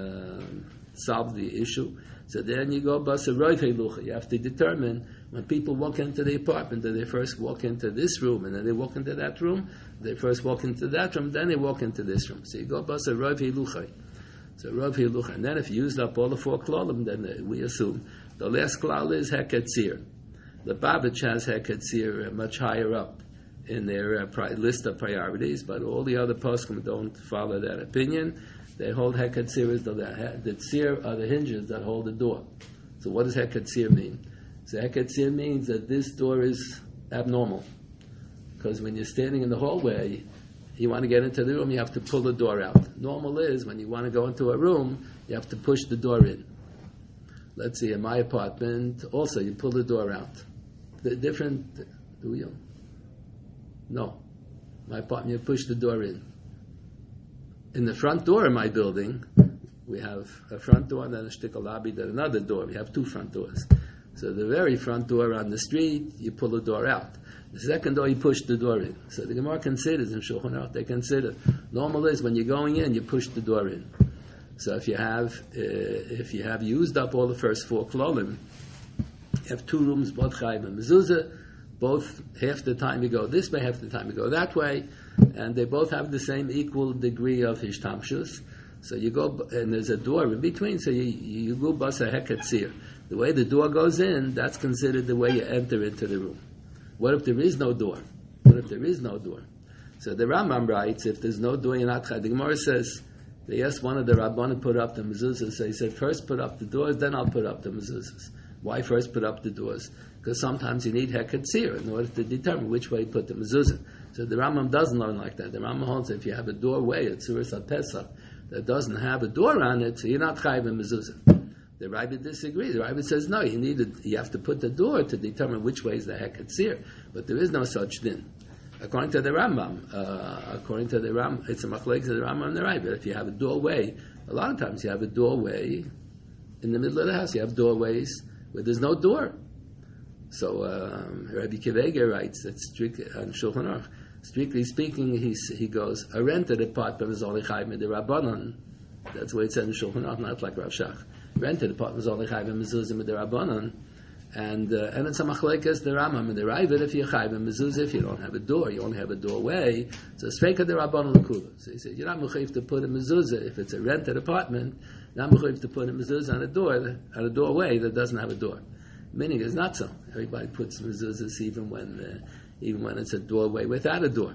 solve the issue. So then you go basa roiv helucha. You have to determine when people walk into the apartment, do they first walk into this room and then they walk into that room? They first walk into that room, then they walk into this room. So you go basa roiv helucha. So roiv helucha. And then if you used up all the 4 klalim, then we assume the last klal is heketzir. The Babich has heketzir much higher up in their list of priorities, but all the other poskim don't follow that opinion. They hold heketzir is the tzir are the hinges that hold the door. So what does heketzir mean? So heketzir means that this door is abnormal. Because when you're standing in the hallway, you want to get into the room, you have to pull the door out. Normal is when you want to go into a room, you have to push the door in. Let's see, in my apartment, also you pull the door out. The different, do you? No. My apartment, you push the door in. In the front door of my building, we have a front door and then a shtickle lobby, then another door. We have 2 front doors. So the very front door on the street, you pull the door out. The second door, you push the door in. So the Gemara considers in Shulchan Aruch, they consider normal is when you're going in, you push the door in. So if you have used up all the first 4 klolim, you have 2 rooms, both chayim and mezuzah. Both half the time you go this way, half the time you go that way, and they both have the same equal degree of hishtamshus. So you go, and there's a door in between, so you go basa heketzir. The way the door goes in, that's considered the way you enter into the room. What if there is no door? What if there is no door? So the Rambam writes, if there's no door, you're not chayv. The Gemara says, they asked one of the Rabbanim put up the mezuzahs, so he said, first put up the doors, then I'll put up the mezuzahs. Why first put up the doors? Because sometimes you need heketzir in order to determine which way you put the mezuzah. So the Rambam doesn't learn like that. The Rambam holds if you have a doorway at Suras HaPesach that doesn't have a door on it, so you're not chayiv in mezuzah. The Rebbe disagrees. The Rebbe says no, you have to put the door to determine which way is the heketzir, but there is no such thing. According to the Rambam, it's a machlekes of the Rambam and the Rebbe. If you have a doorway, a lot of times you have a doorway in the middle of the house. You have doorways where there's no door. So Rabbi Kiveger writes that on Shulchan Aruch, strictly speaking, he goes, a rented apartment is only chayv the Rabbanon. That's what it said in Shulchan Aruch, not like Rav Shach. Rented apartment is only chayv mezuzah the Rabbanon, and it's a machlekes the Rambam and the Ravid. If you chayv mezuzah, if you don't have a door, you only have a doorway. So straight the Rabbanon l'kula. So he said you're not mechayiv to put a mezuzah if it's a rented apartment. Not mechayiv to put a mezuzah on a doorway that doesn't have a door. Meaning is not so. Everybody puts mezuzahs even when it's a doorway without a door.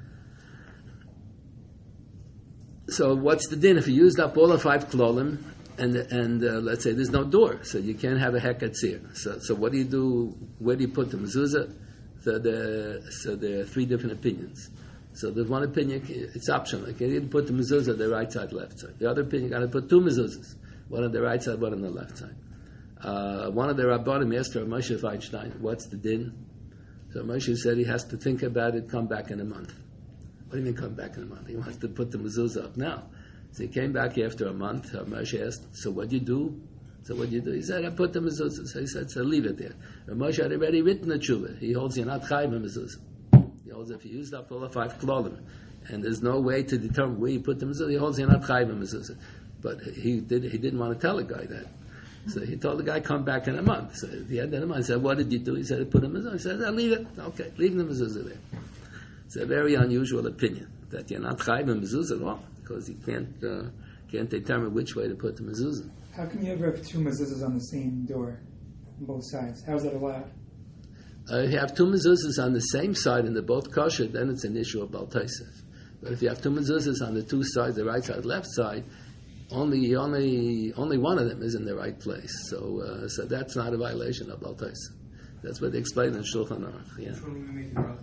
So what's the din if you used up all the 5 klolim and let's say there's no door, so you can't have a heketzir. So what do you do? Where do you put the mezuzah? So there are 3 different opinions. So there's one opinion, it's optional. You can put the mezuzah on the right side, left side. The other opinion, you got to put 2 mezuzahs, one on the right side, one on the left side. One of the Rabbanim asked Rav Moshe Feinstein, what's the din? So Moshe said he has to think about it, come back in a month. What do you mean come back in a month? He wants to put the mezuzah up now. So he came back after a month. Moshe asked, so what do you do? He said, I put the mezuzah. So he said, so leave it there. Rav Moshe had already written the tshuva. He holds you're not chayv in mezuzah. He holds if you used up all the 5 klolim, and there's no way to determine where you put the mezuzah, he holds you're not chayv in mezuzah. But he didn't want to tell the guy that. So he told the guy, come back in a month. So at the end of the month, he said, what did you do? He said, I put a mezuzah. He said, I'll leave it. Okay, leave the mezuzah there. It's a very unusual opinion, that you're not chayv in mezuzah at all, because you can't determine which way to put the mezuzah. How can you ever have 2 mezuzahs on the same door, on both sides? How is that allowed? If you have 2 mezuzahs on the same side and they're both kosher, then it's an issue of Baal Tosef. But if you have 2 mezuzahs on the 2 sides, the right side, left side, only one of them is in the right place. So that's not a violation of Baltais. That's what they explain in Shulchan Aruch. Yeah. Which one would we make the bracha?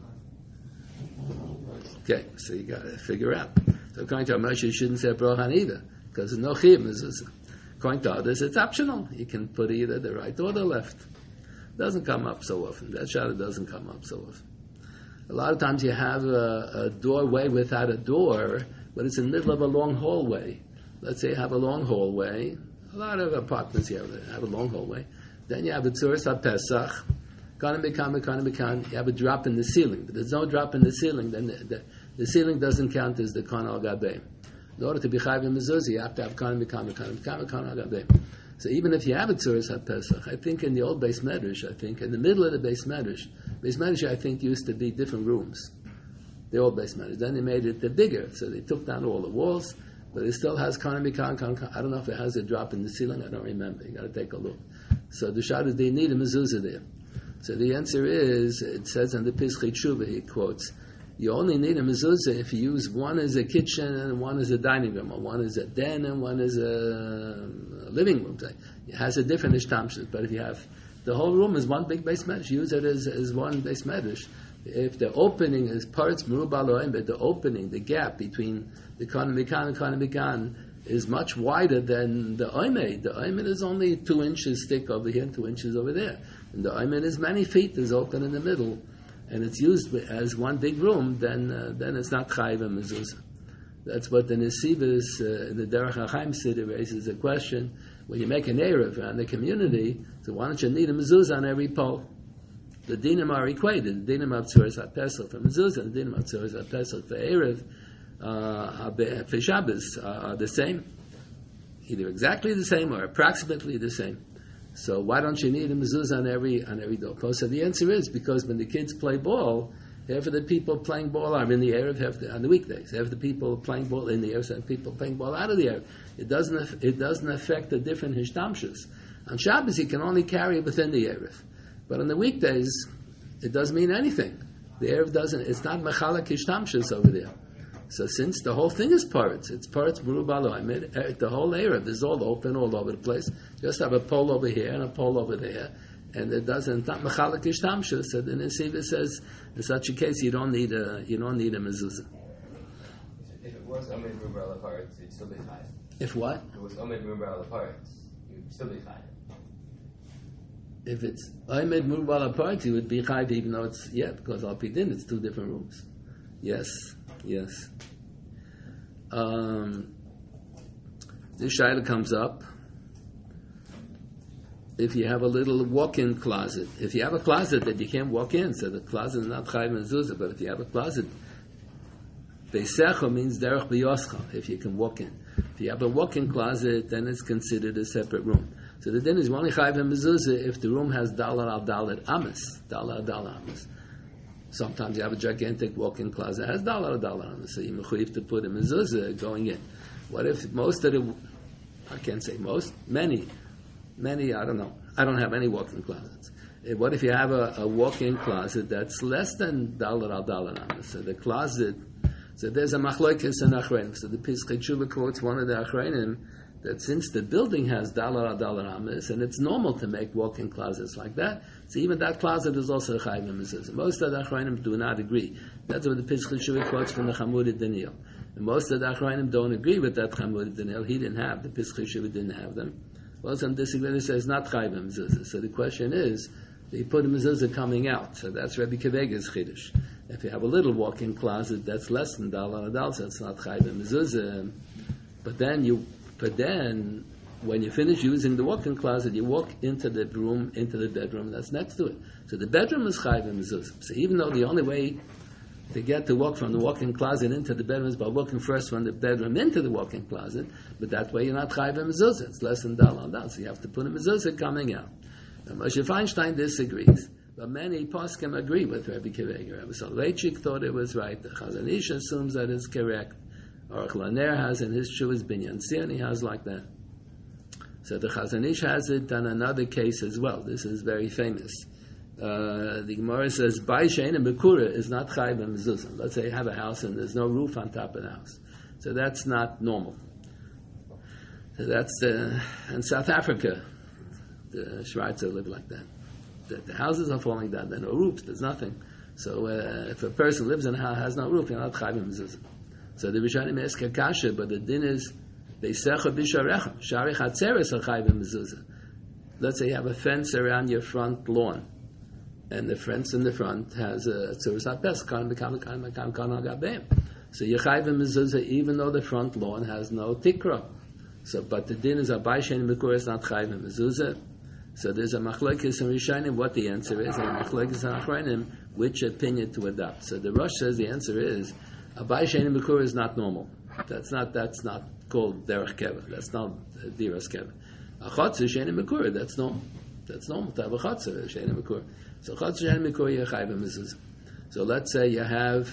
Okay, so you got to figure out. So according to Moshe, you shouldn't say bracha either because there's no chiyuv mezuzah. According to others, it's optional. You can put either the right or the left. Doesn't come up so often. That shada doesn't come up so often. A lot of times you have a doorway without a door, but it's in the middle of a long hallway. Let's say you have a long hallway. A lot of apartments here have a long hallway. Then you have a tzuras HaPesach. You have a drop in the ceiling. If there's no drop in the ceiling, then the ceiling doesn't count as the Kan al Gabeim. In order to be Chayv Mezuzah, you have to have Kan al Gabeim. So even if you have a tzuras HaPesach, I think in the old Beis Medrash, I think in the middle of the Beis Medrash, I think used to be different rooms. The old Beis Medrash. Then they made it bigger, so they took down all the walls, but it still has Kan. I don't know if it has a drop in the ceiling. I don't remember. You got to take a look. So the shad is they need a mezuzah there. So the answer is, it says in the Pischei Tshuva, he quotes, you only need a mezuzah if you use one as a kitchen and one as a dining room, or one as a den and one as a living room. It has a different ishtamshus, but if you have the whole room is one big Beis Medrash, use it as one Beis Medrash. If the opening is parts merubah lo'im, but the opening, the gap between the Kan Mikan and Kan Mikan is much wider than the Oimed. The Oimed is only 2 inches thick over here and 2 inches over there. And the Oimed is many feet, is open in the middle, and it's used as one big room, then it's not Chayiv and Mezuzah. That's what the Nesivos, the Derech HaChaim Siddur raises a question. When you make an Erev around the community, so why don't you need a Mezuzah on every pole? The dinim are equated. The dinim of Tzuras HaPesach for Mezuzah, and the dinim of Tzuras HaPesach for Erev, for Shabbos are the same, either exactly the same or approximately the same. So why don't you need a mezuzah on every doorpost? So the answer is because when the kids play ball, half of the people playing ball are in the Erev, on the weekdays. Half of the people playing ball in the Erev, and people playing ball out of the Erev. It doesn't affect the different hishtamshus. On Shabbos you can only carry it within the Erev, but on the weekdays it doesn't mean anything. The Erev doesn't. It's not mechalak hishtamshus over there. So since the whole thing is parts, it's parts merubah lo'im, the whole Erev is all open all over the place. Just have a pole over here and a pole over there, and it doesn't not mechalak ishtamshus. So the Nesiva says in such a case you don't need a mezuzah. If it was Omed merubah al parts, you'd still be chayav. If what? If it was Omed merubah al parts, you'd still be chayav. If it's Omed merubah al parts, you would be chayav even though it's because al pidin it's 2 different rooms. Yes. This shaila comes up. If you have a little walk-in closet, if you have a closet that you can't walk in, so the closet is not chayiv mezuzah, but if you have a closet, beisecha means derech b'yoscha, if you can walk in. If you have a walk-in closet, then it's considered a separate room. So the din is only chayiv mezuzah if the room has dalar al dalar amas, dalar al dalar amas. Sometimes you have a gigantic walk-in closet that has dollar on it, so you mechuyev to put a mezuzah going in. What if most of the, I can't say most, many, I don't know. I don't have any walk-in closets. What if you have a walk-in closet that's less than dollar on it? So the closet, so there's a machlokes and achreinim. So the Pischei Tshuva quotes one of the achreinim that since the building has dollar amis, and it's normal to make walk-in closets like that, so even that closet is also a chayiv mezuzah. Most of the achreinim do not agree. That's what the Pischei Tshuva quotes from the Chamud Daniel. And most of the achreinim don't agree with that Chamud Daniel. He didn't have, the Pischei Tshuva didn't have them. Well, some disagree. They say it's not chayiv mezuzah. So the question is, they put a mezuzah coming out. So that's Rabbi Kivega's chiddush. If you have a little walk-in closet that's less than dollar so it's not chayiv mezuzah. But then, when you finish using the walk-in closet, you walk into the bedroom that's next to it. So the bedroom is chayiv mezuzah. So even though the only way to get to walk from the walk-in closet into the bedroom is by walking first from the bedroom into the walk-in closet, but that way you're not chayiv mezuzah. It's less than dollar. So you have to put a mezuzah coming out. Now, Moshe Feinstein disagrees, but many poskim agree with Rabbi Kiveger. Rabbi Soloveitchik thought it was right. The Chazon Ish assumes that it's correct. Aruch LaNer has in his Shuvas Binyan Sion, he has like that. So the Chazon Ish has it on another case as well. This is very famous. The Gemara says, Baishain and Bekura is not chayiv and mezuzah. Let's say you have a house and there's no roof on top of the house. So that's not normal. So that's in South Africa, the Schweizer live like that. The houses are falling down. There are no roofs. There's nothing. So if a person lives in a house has no roof, you're not chayv mezuzah. So the Rishonim ask a kasha, but the din is beisecha b'sharecha sharei chatzeres are chayv mezuzah. Let's say you have a fence around your front lawn, and the fence in the front has a tzuras hapes kan agabem. So you chayv mezuzah even though the front lawn has no tikra. So, but the din is abai shein mekur is not chayv mezuzah. So there's a machlokes in Rishonim what the answer is, and a machlokes in Achronim which opinion to adopt. So the Rosh says the answer is abai shein mekur is not normal. That's not called derech keva. That's not diras keva. A chotzer shein mekur, that's normal. That's normal to have a chotzer shein mekur. So chotzer shein mekur you chayv mezuzah. So let's say you have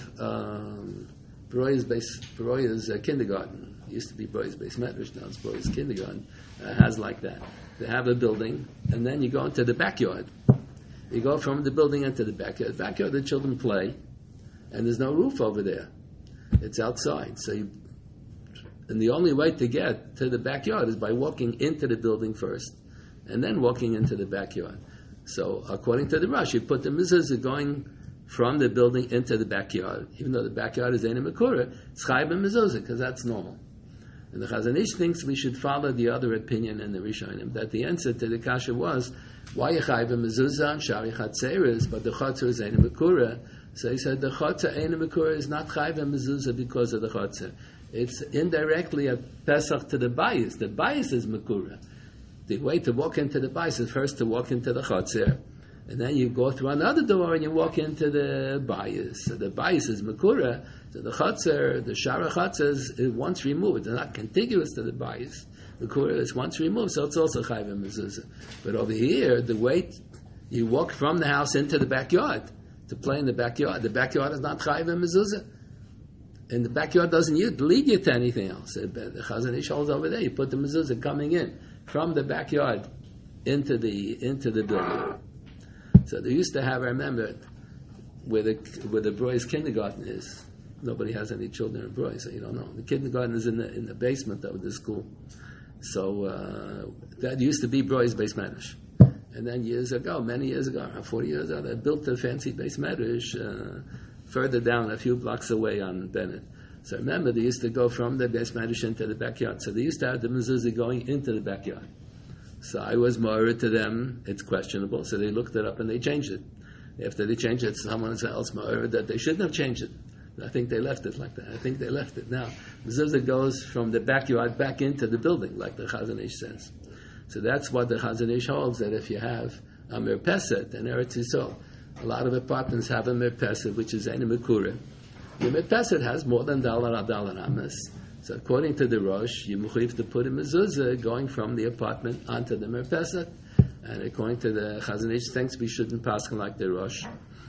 Broy's kindergarten. It used to be Broy's base medrash, now it's Broy's kindergarten. Has like that. They have a building, and then you go into the backyard. You go from the building into the backyard. Backyard, the children play, and there's no roof over there. It's outside. And the only way to get to the backyard is by walking into the building first, and then walking into the backyard. So, according to the Rosh, you put the mezuzah going from the building into the backyard, even though the backyard is Ein Mekura, it's chayv mezuzah because that's normal. And the Chazon Ish thinks we should follow the other opinion in the Rishonim, that the answer to the kasha was, why Yechayv mezuzah, shari chatzeres, but the chotzer is Ein Mekura. So he said the chotzer Ein Mekura is not chayv mezuzah because of the chotzer. It's indirectly a pesach to the bayis. The bayis is Mekura. The way to walk into the bayis is first to walk into the chotzer, and then you go through another door and you walk into the bayis. So the bayis is Mekura. So the chotzer, the shara chotzers, is once removed. They're not contiguous to the bayis. The kura is once removed, so it's also chayv mezuzah. But over here, the way you walk from the house into the backyard to play in the backyard is not chayv mezuzah. And the backyard doesn't lead you to anything else. The Chazon Ish holds over there. You put the mezuzah coming in from the backyard into the building. So they used to have, I remember, where the boys' kindergarten is. Nobody has any children in Broi, so you don't know. The kindergarten is in the basement of the school. So that used to be Broi's base medrash. And then many years ago, 40 years ago, they built a fancy base medrash further down, a few blocks away on Bennett. So remember, they used to go from the base medrash into the backyard. So they used to have the mezuzah going into the backyard. So I was more to them, it's questionable. So they looked it up and they changed it. After they changed it, someone else more that they shouldn't have changed it. I think they left it like that. I think they left it. Now, mezuzah goes from the backyard back into the building, like the Chazon Ish says. So that's what the Chazon Ish holds, that if you have a merpeset in Eretz Yisrael, a lot of apartments have a merpeset, which is Ein Mekura. The merpeset has more than $1 amas. So according to the Rosh, you have to put a mezuzah going from the apartment onto the merpeset. And according to the Chazon Ish, thinks we shouldn't pass like the Rosh.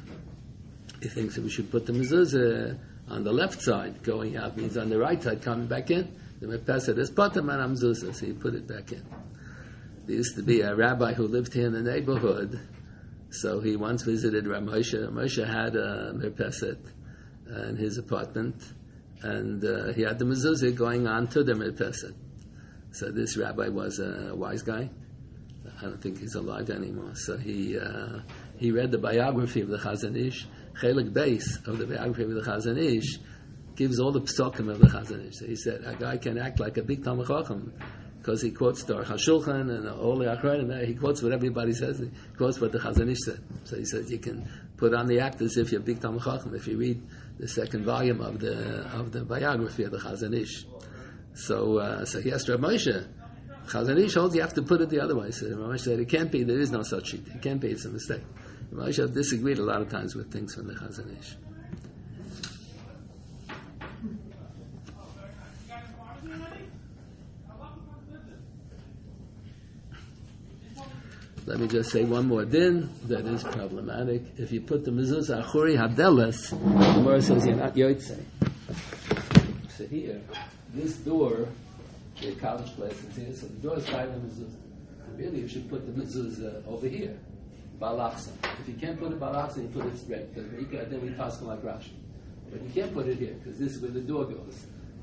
He thinks that we should put the mezuzah on the left side, going out means on the right side, coming back in. The merpeset is patam and mezuzah, so you put it back in. There used to be a rabbi who lived here in the neighborhood, so he once visited Rav Moshe. Moshe had a merpeset in his apartment, and he had the mezuzah going on to the merpeset. So this rabbi was a wise guy. I don't think he's alive anymore. So he read the biography of the Chazon Ish. Chelik Beis of the biography of the Chazon Ish gives all the psukim of the Chazon Ish. So he said a guy can act like a big Talmid Chacham because he quotes the Aruch HaShulchan and all the Achronim. He quotes what everybody says. He quotes what the Chazon Ish said. So he says you can put on the act as if you're a big Talmid Chacham if you read the second volume of the biography of the Chazon Ish. So he asked Rav Moshe. Chazon Ish holds you have to put it the other way. So Rav Moshe said it can't be. There is no such sheet. It can't be. It's a mistake. Moshe have disagreed a lot of times with things from the Chazon Ish. Let me just say one more din that is problematic. If you put the mezuzah achuri hadelas, the Gemara says you're not yotzei. So here, this door, the college place is here, so the door is by the mezuzah. Really, you should put the mezuzah over here. Balachsa. If you can't put it balachsa, you put it straight. Then we pass like Rashi. But you can't put it here because this is where the door goes.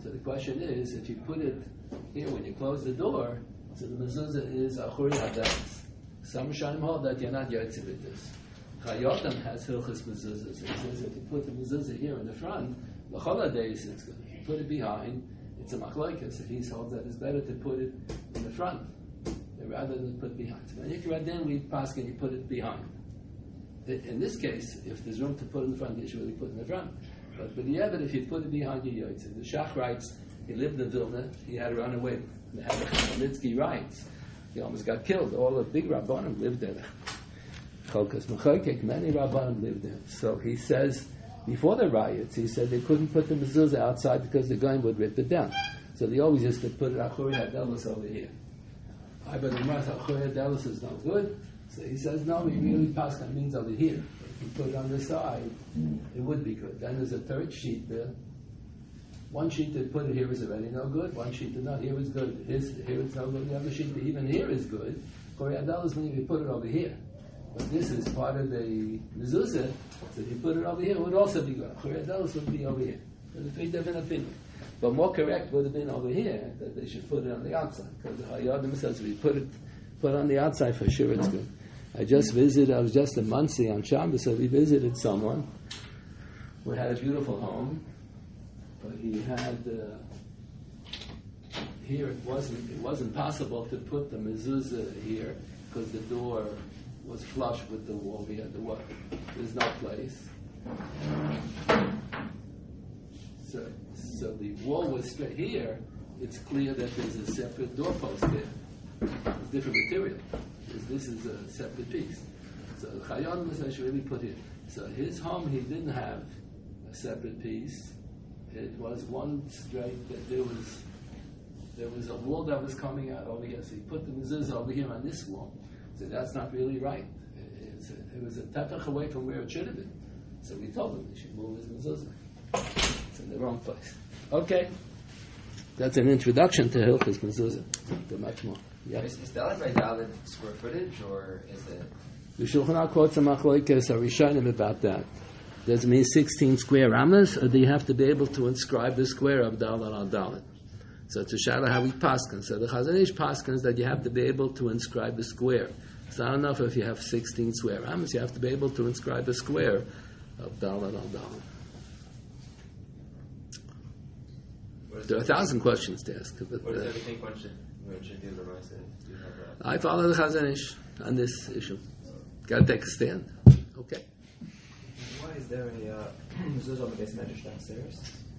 So the question is, if you put it here when you close the door, so the mezuzah is achuri hadelis. Some Rishonim hold that you're not yotze with this. Chayotam has hilchas mezuzahs. So he says if you put the mezuzah here in the front, the holidays it's good. If you put it behind, it's a machlokes. If he holds that it's better to put it in the front rather than put it behind. So when you come then we pass and you put it behind. In this case, if there's room to put it in the front, you should really put it in the front. But if you put it behind your yotze, the Shach writes he lived in Vilna, he had to run away. They had Chmielnicki riots. He almost got killed. All the big Rabbanim lived there. Cholkas Mechokek, many Rabbanim lived there. So he says, before the riots, he said they couldn't put the mezuzah outside because the gun would rip it down. So they always used to put it achuri hadelis over here. I but the achuri hadelis is not good. So he says, no, we really paskan means over here. If you put it on the side, it would be good. Then there's a third sheet there. One sheet that put it here is already no good. One sheet that not here is good. Here it's no good. The other sheet that even here is good. Koreadal means you put it over here. But this is part of the mezuzah, so if you put it over here, it would also be good. Koreadal would be over here. There's a three different opinions. But more correct would have been over here, that they should put it on the outside. Because the Hayadim says if you put it on the outside, for sure it's good. I was just in Muncie on Shabbos, so we visited someone who had a beautiful home. But he had here it wasn't possible to put the mezuzah here because the door was flush with the wall. We had the wall. There's no place. So the wall was straight here. It's clear that there's a separate doorpost there. It's different material. This is a separate piece. So the Chayyim says really put it. So his home he didn't have a separate piece. It was one straight. There was a wall that was coming out over here. So he put the mezuzah over here on this wall. So that's not really right. It was a tefach away from where it should have been. So we told him he should move his mezuzah. It's in the wrong place. Okay, that's an introduction to Hilchos Mezuzah. There's much more. Yeah. Is Dalet by Dalet square footage, or is it? The Shulchan Aruch quotes a machlokes Rishonim about that. Does it mean 16 square amas, or do you have to be able to inscribe the square of Dalet on Dalet? So it's a shadow how we paskin. So the Chazon Ish paskins that you have to be able to inscribe a square. It's not enough if you have 16 square amas. You have to be able to inscribe a square of Dalet on Dalet. There are 1,000 questions to ask. But, what does everything one should do the Raisa? I follow the Chazon Ish on this issue. Got to take a stand. Okay. Why is there a mezuzah on the base medrash downstairs?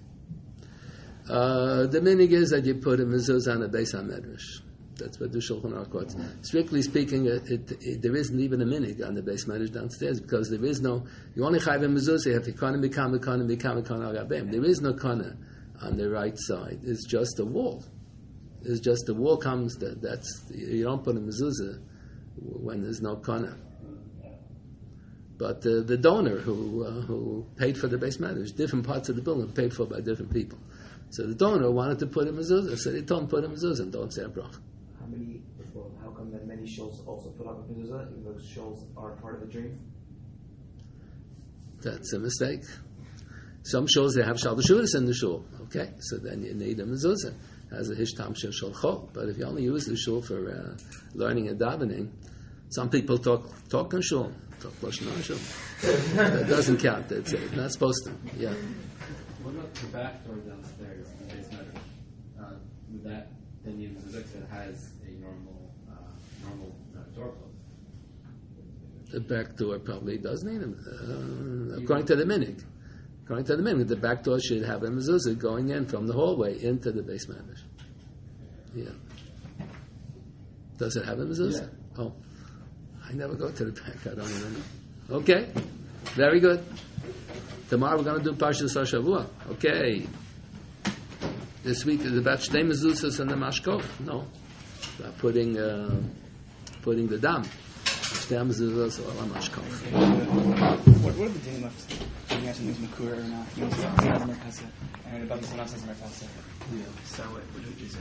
The minig is that you put a mezuzah on the base medrash. That's what the Shulchan Aruch quotes. Strictly speaking, there isn't even a minig on the base medrash downstairs because there is no. You only chayv a mezuzah. You have to kana mikam agabim. There is no kana on the right side. It's just a wall. It's just the wall comes. That's you don't put a mezuzah when there's no kana. But the donor who paid for the base medrash, different parts of the building paid for by different people. So the donor wanted to put a mezuzah, so they told him put a mezuzah and don't say a bracha. How come that many shuls also put up a mezuzah, even though shuls are part of the dream? That's a mistake. Some shuls they have shal b'shudas in the shul. Okay, so then you need a mezuzah as a hishtam shel chol. But if you only use the shul for learning and davening, some people talk in shul, talk lashon hara shul. That doesn't count. It's not supposed to. Yeah. What about the back door downstairs in the base medrash? With that, then you that has a normal door close. The back door probably does need him, according to the minig. According to the minig, the back door should have a mezuzah going in from the hallway into the base medrash. Yeah. Does it have a mezuzah? Yeah. Oh, I never go to the back. I don't even know. Okay, very good. Tomorrow we're going to do Parshas HaShavua. Okay. This week is about Shtei Mezuzahs and the Mashkov. No. About putting the dam. Shtei Mezuzahs or the Mashkov. What are the dinim of you have to use Makura or not? You said Merkasa. And above this one else says Merkasa. Yeah. So what would you say?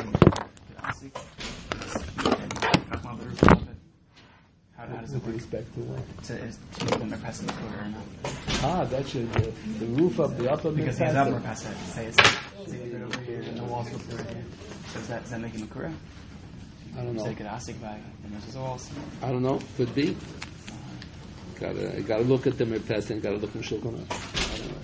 How does it With work? respect to what? To use the Merkasa Makura or not? That should the roof of the upper Because he has Merkasa. up Merkasa. Say it's Right over here, and the walls look right here. So does that make him a Kura? I don't know. Take an asik bag, and there's the walls. I don't know. Could be. Gotta look at the Merpes, gotta look in Shulchan Aruch. I don't know.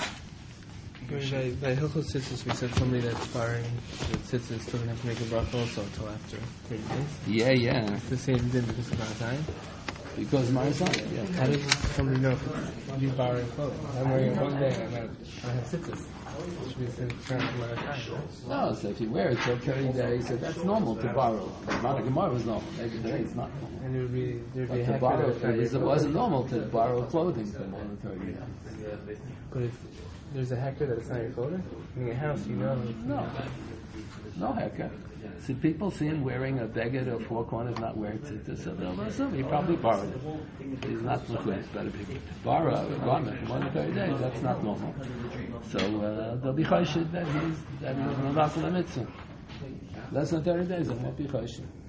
By Hilchos Tzitzis, we said somebody that's barring the Tzitzis doesn't have to make a bracha also until after 30 days. Yeah. It's the same din because of our time. Because Marzah, yeah. How does somebody know if he's borrowing clothes? I'm wearing it one day and I have Tzitzis. It should be the same amount of time. No, so if you wear it till 30 days, so that's normal to borrow. But Gemara was normal. Maybe today it's not normal. And there'd be But a to heck borrow, of a it wasn't normal to borrow clothing for more than 30 days. But if there's a hector that it's not your clothing, in your house, you know. No haircut. See, people see him wearing a beged or four corners, not wearing tzitzis, so they'll assume he probably borrowed it. He's not liquid, but if you borrow a garment for more than 30 days, that's not normal. So they'll be choshed that he was not a mitzvah. Less than 30 days, it won't be choshed.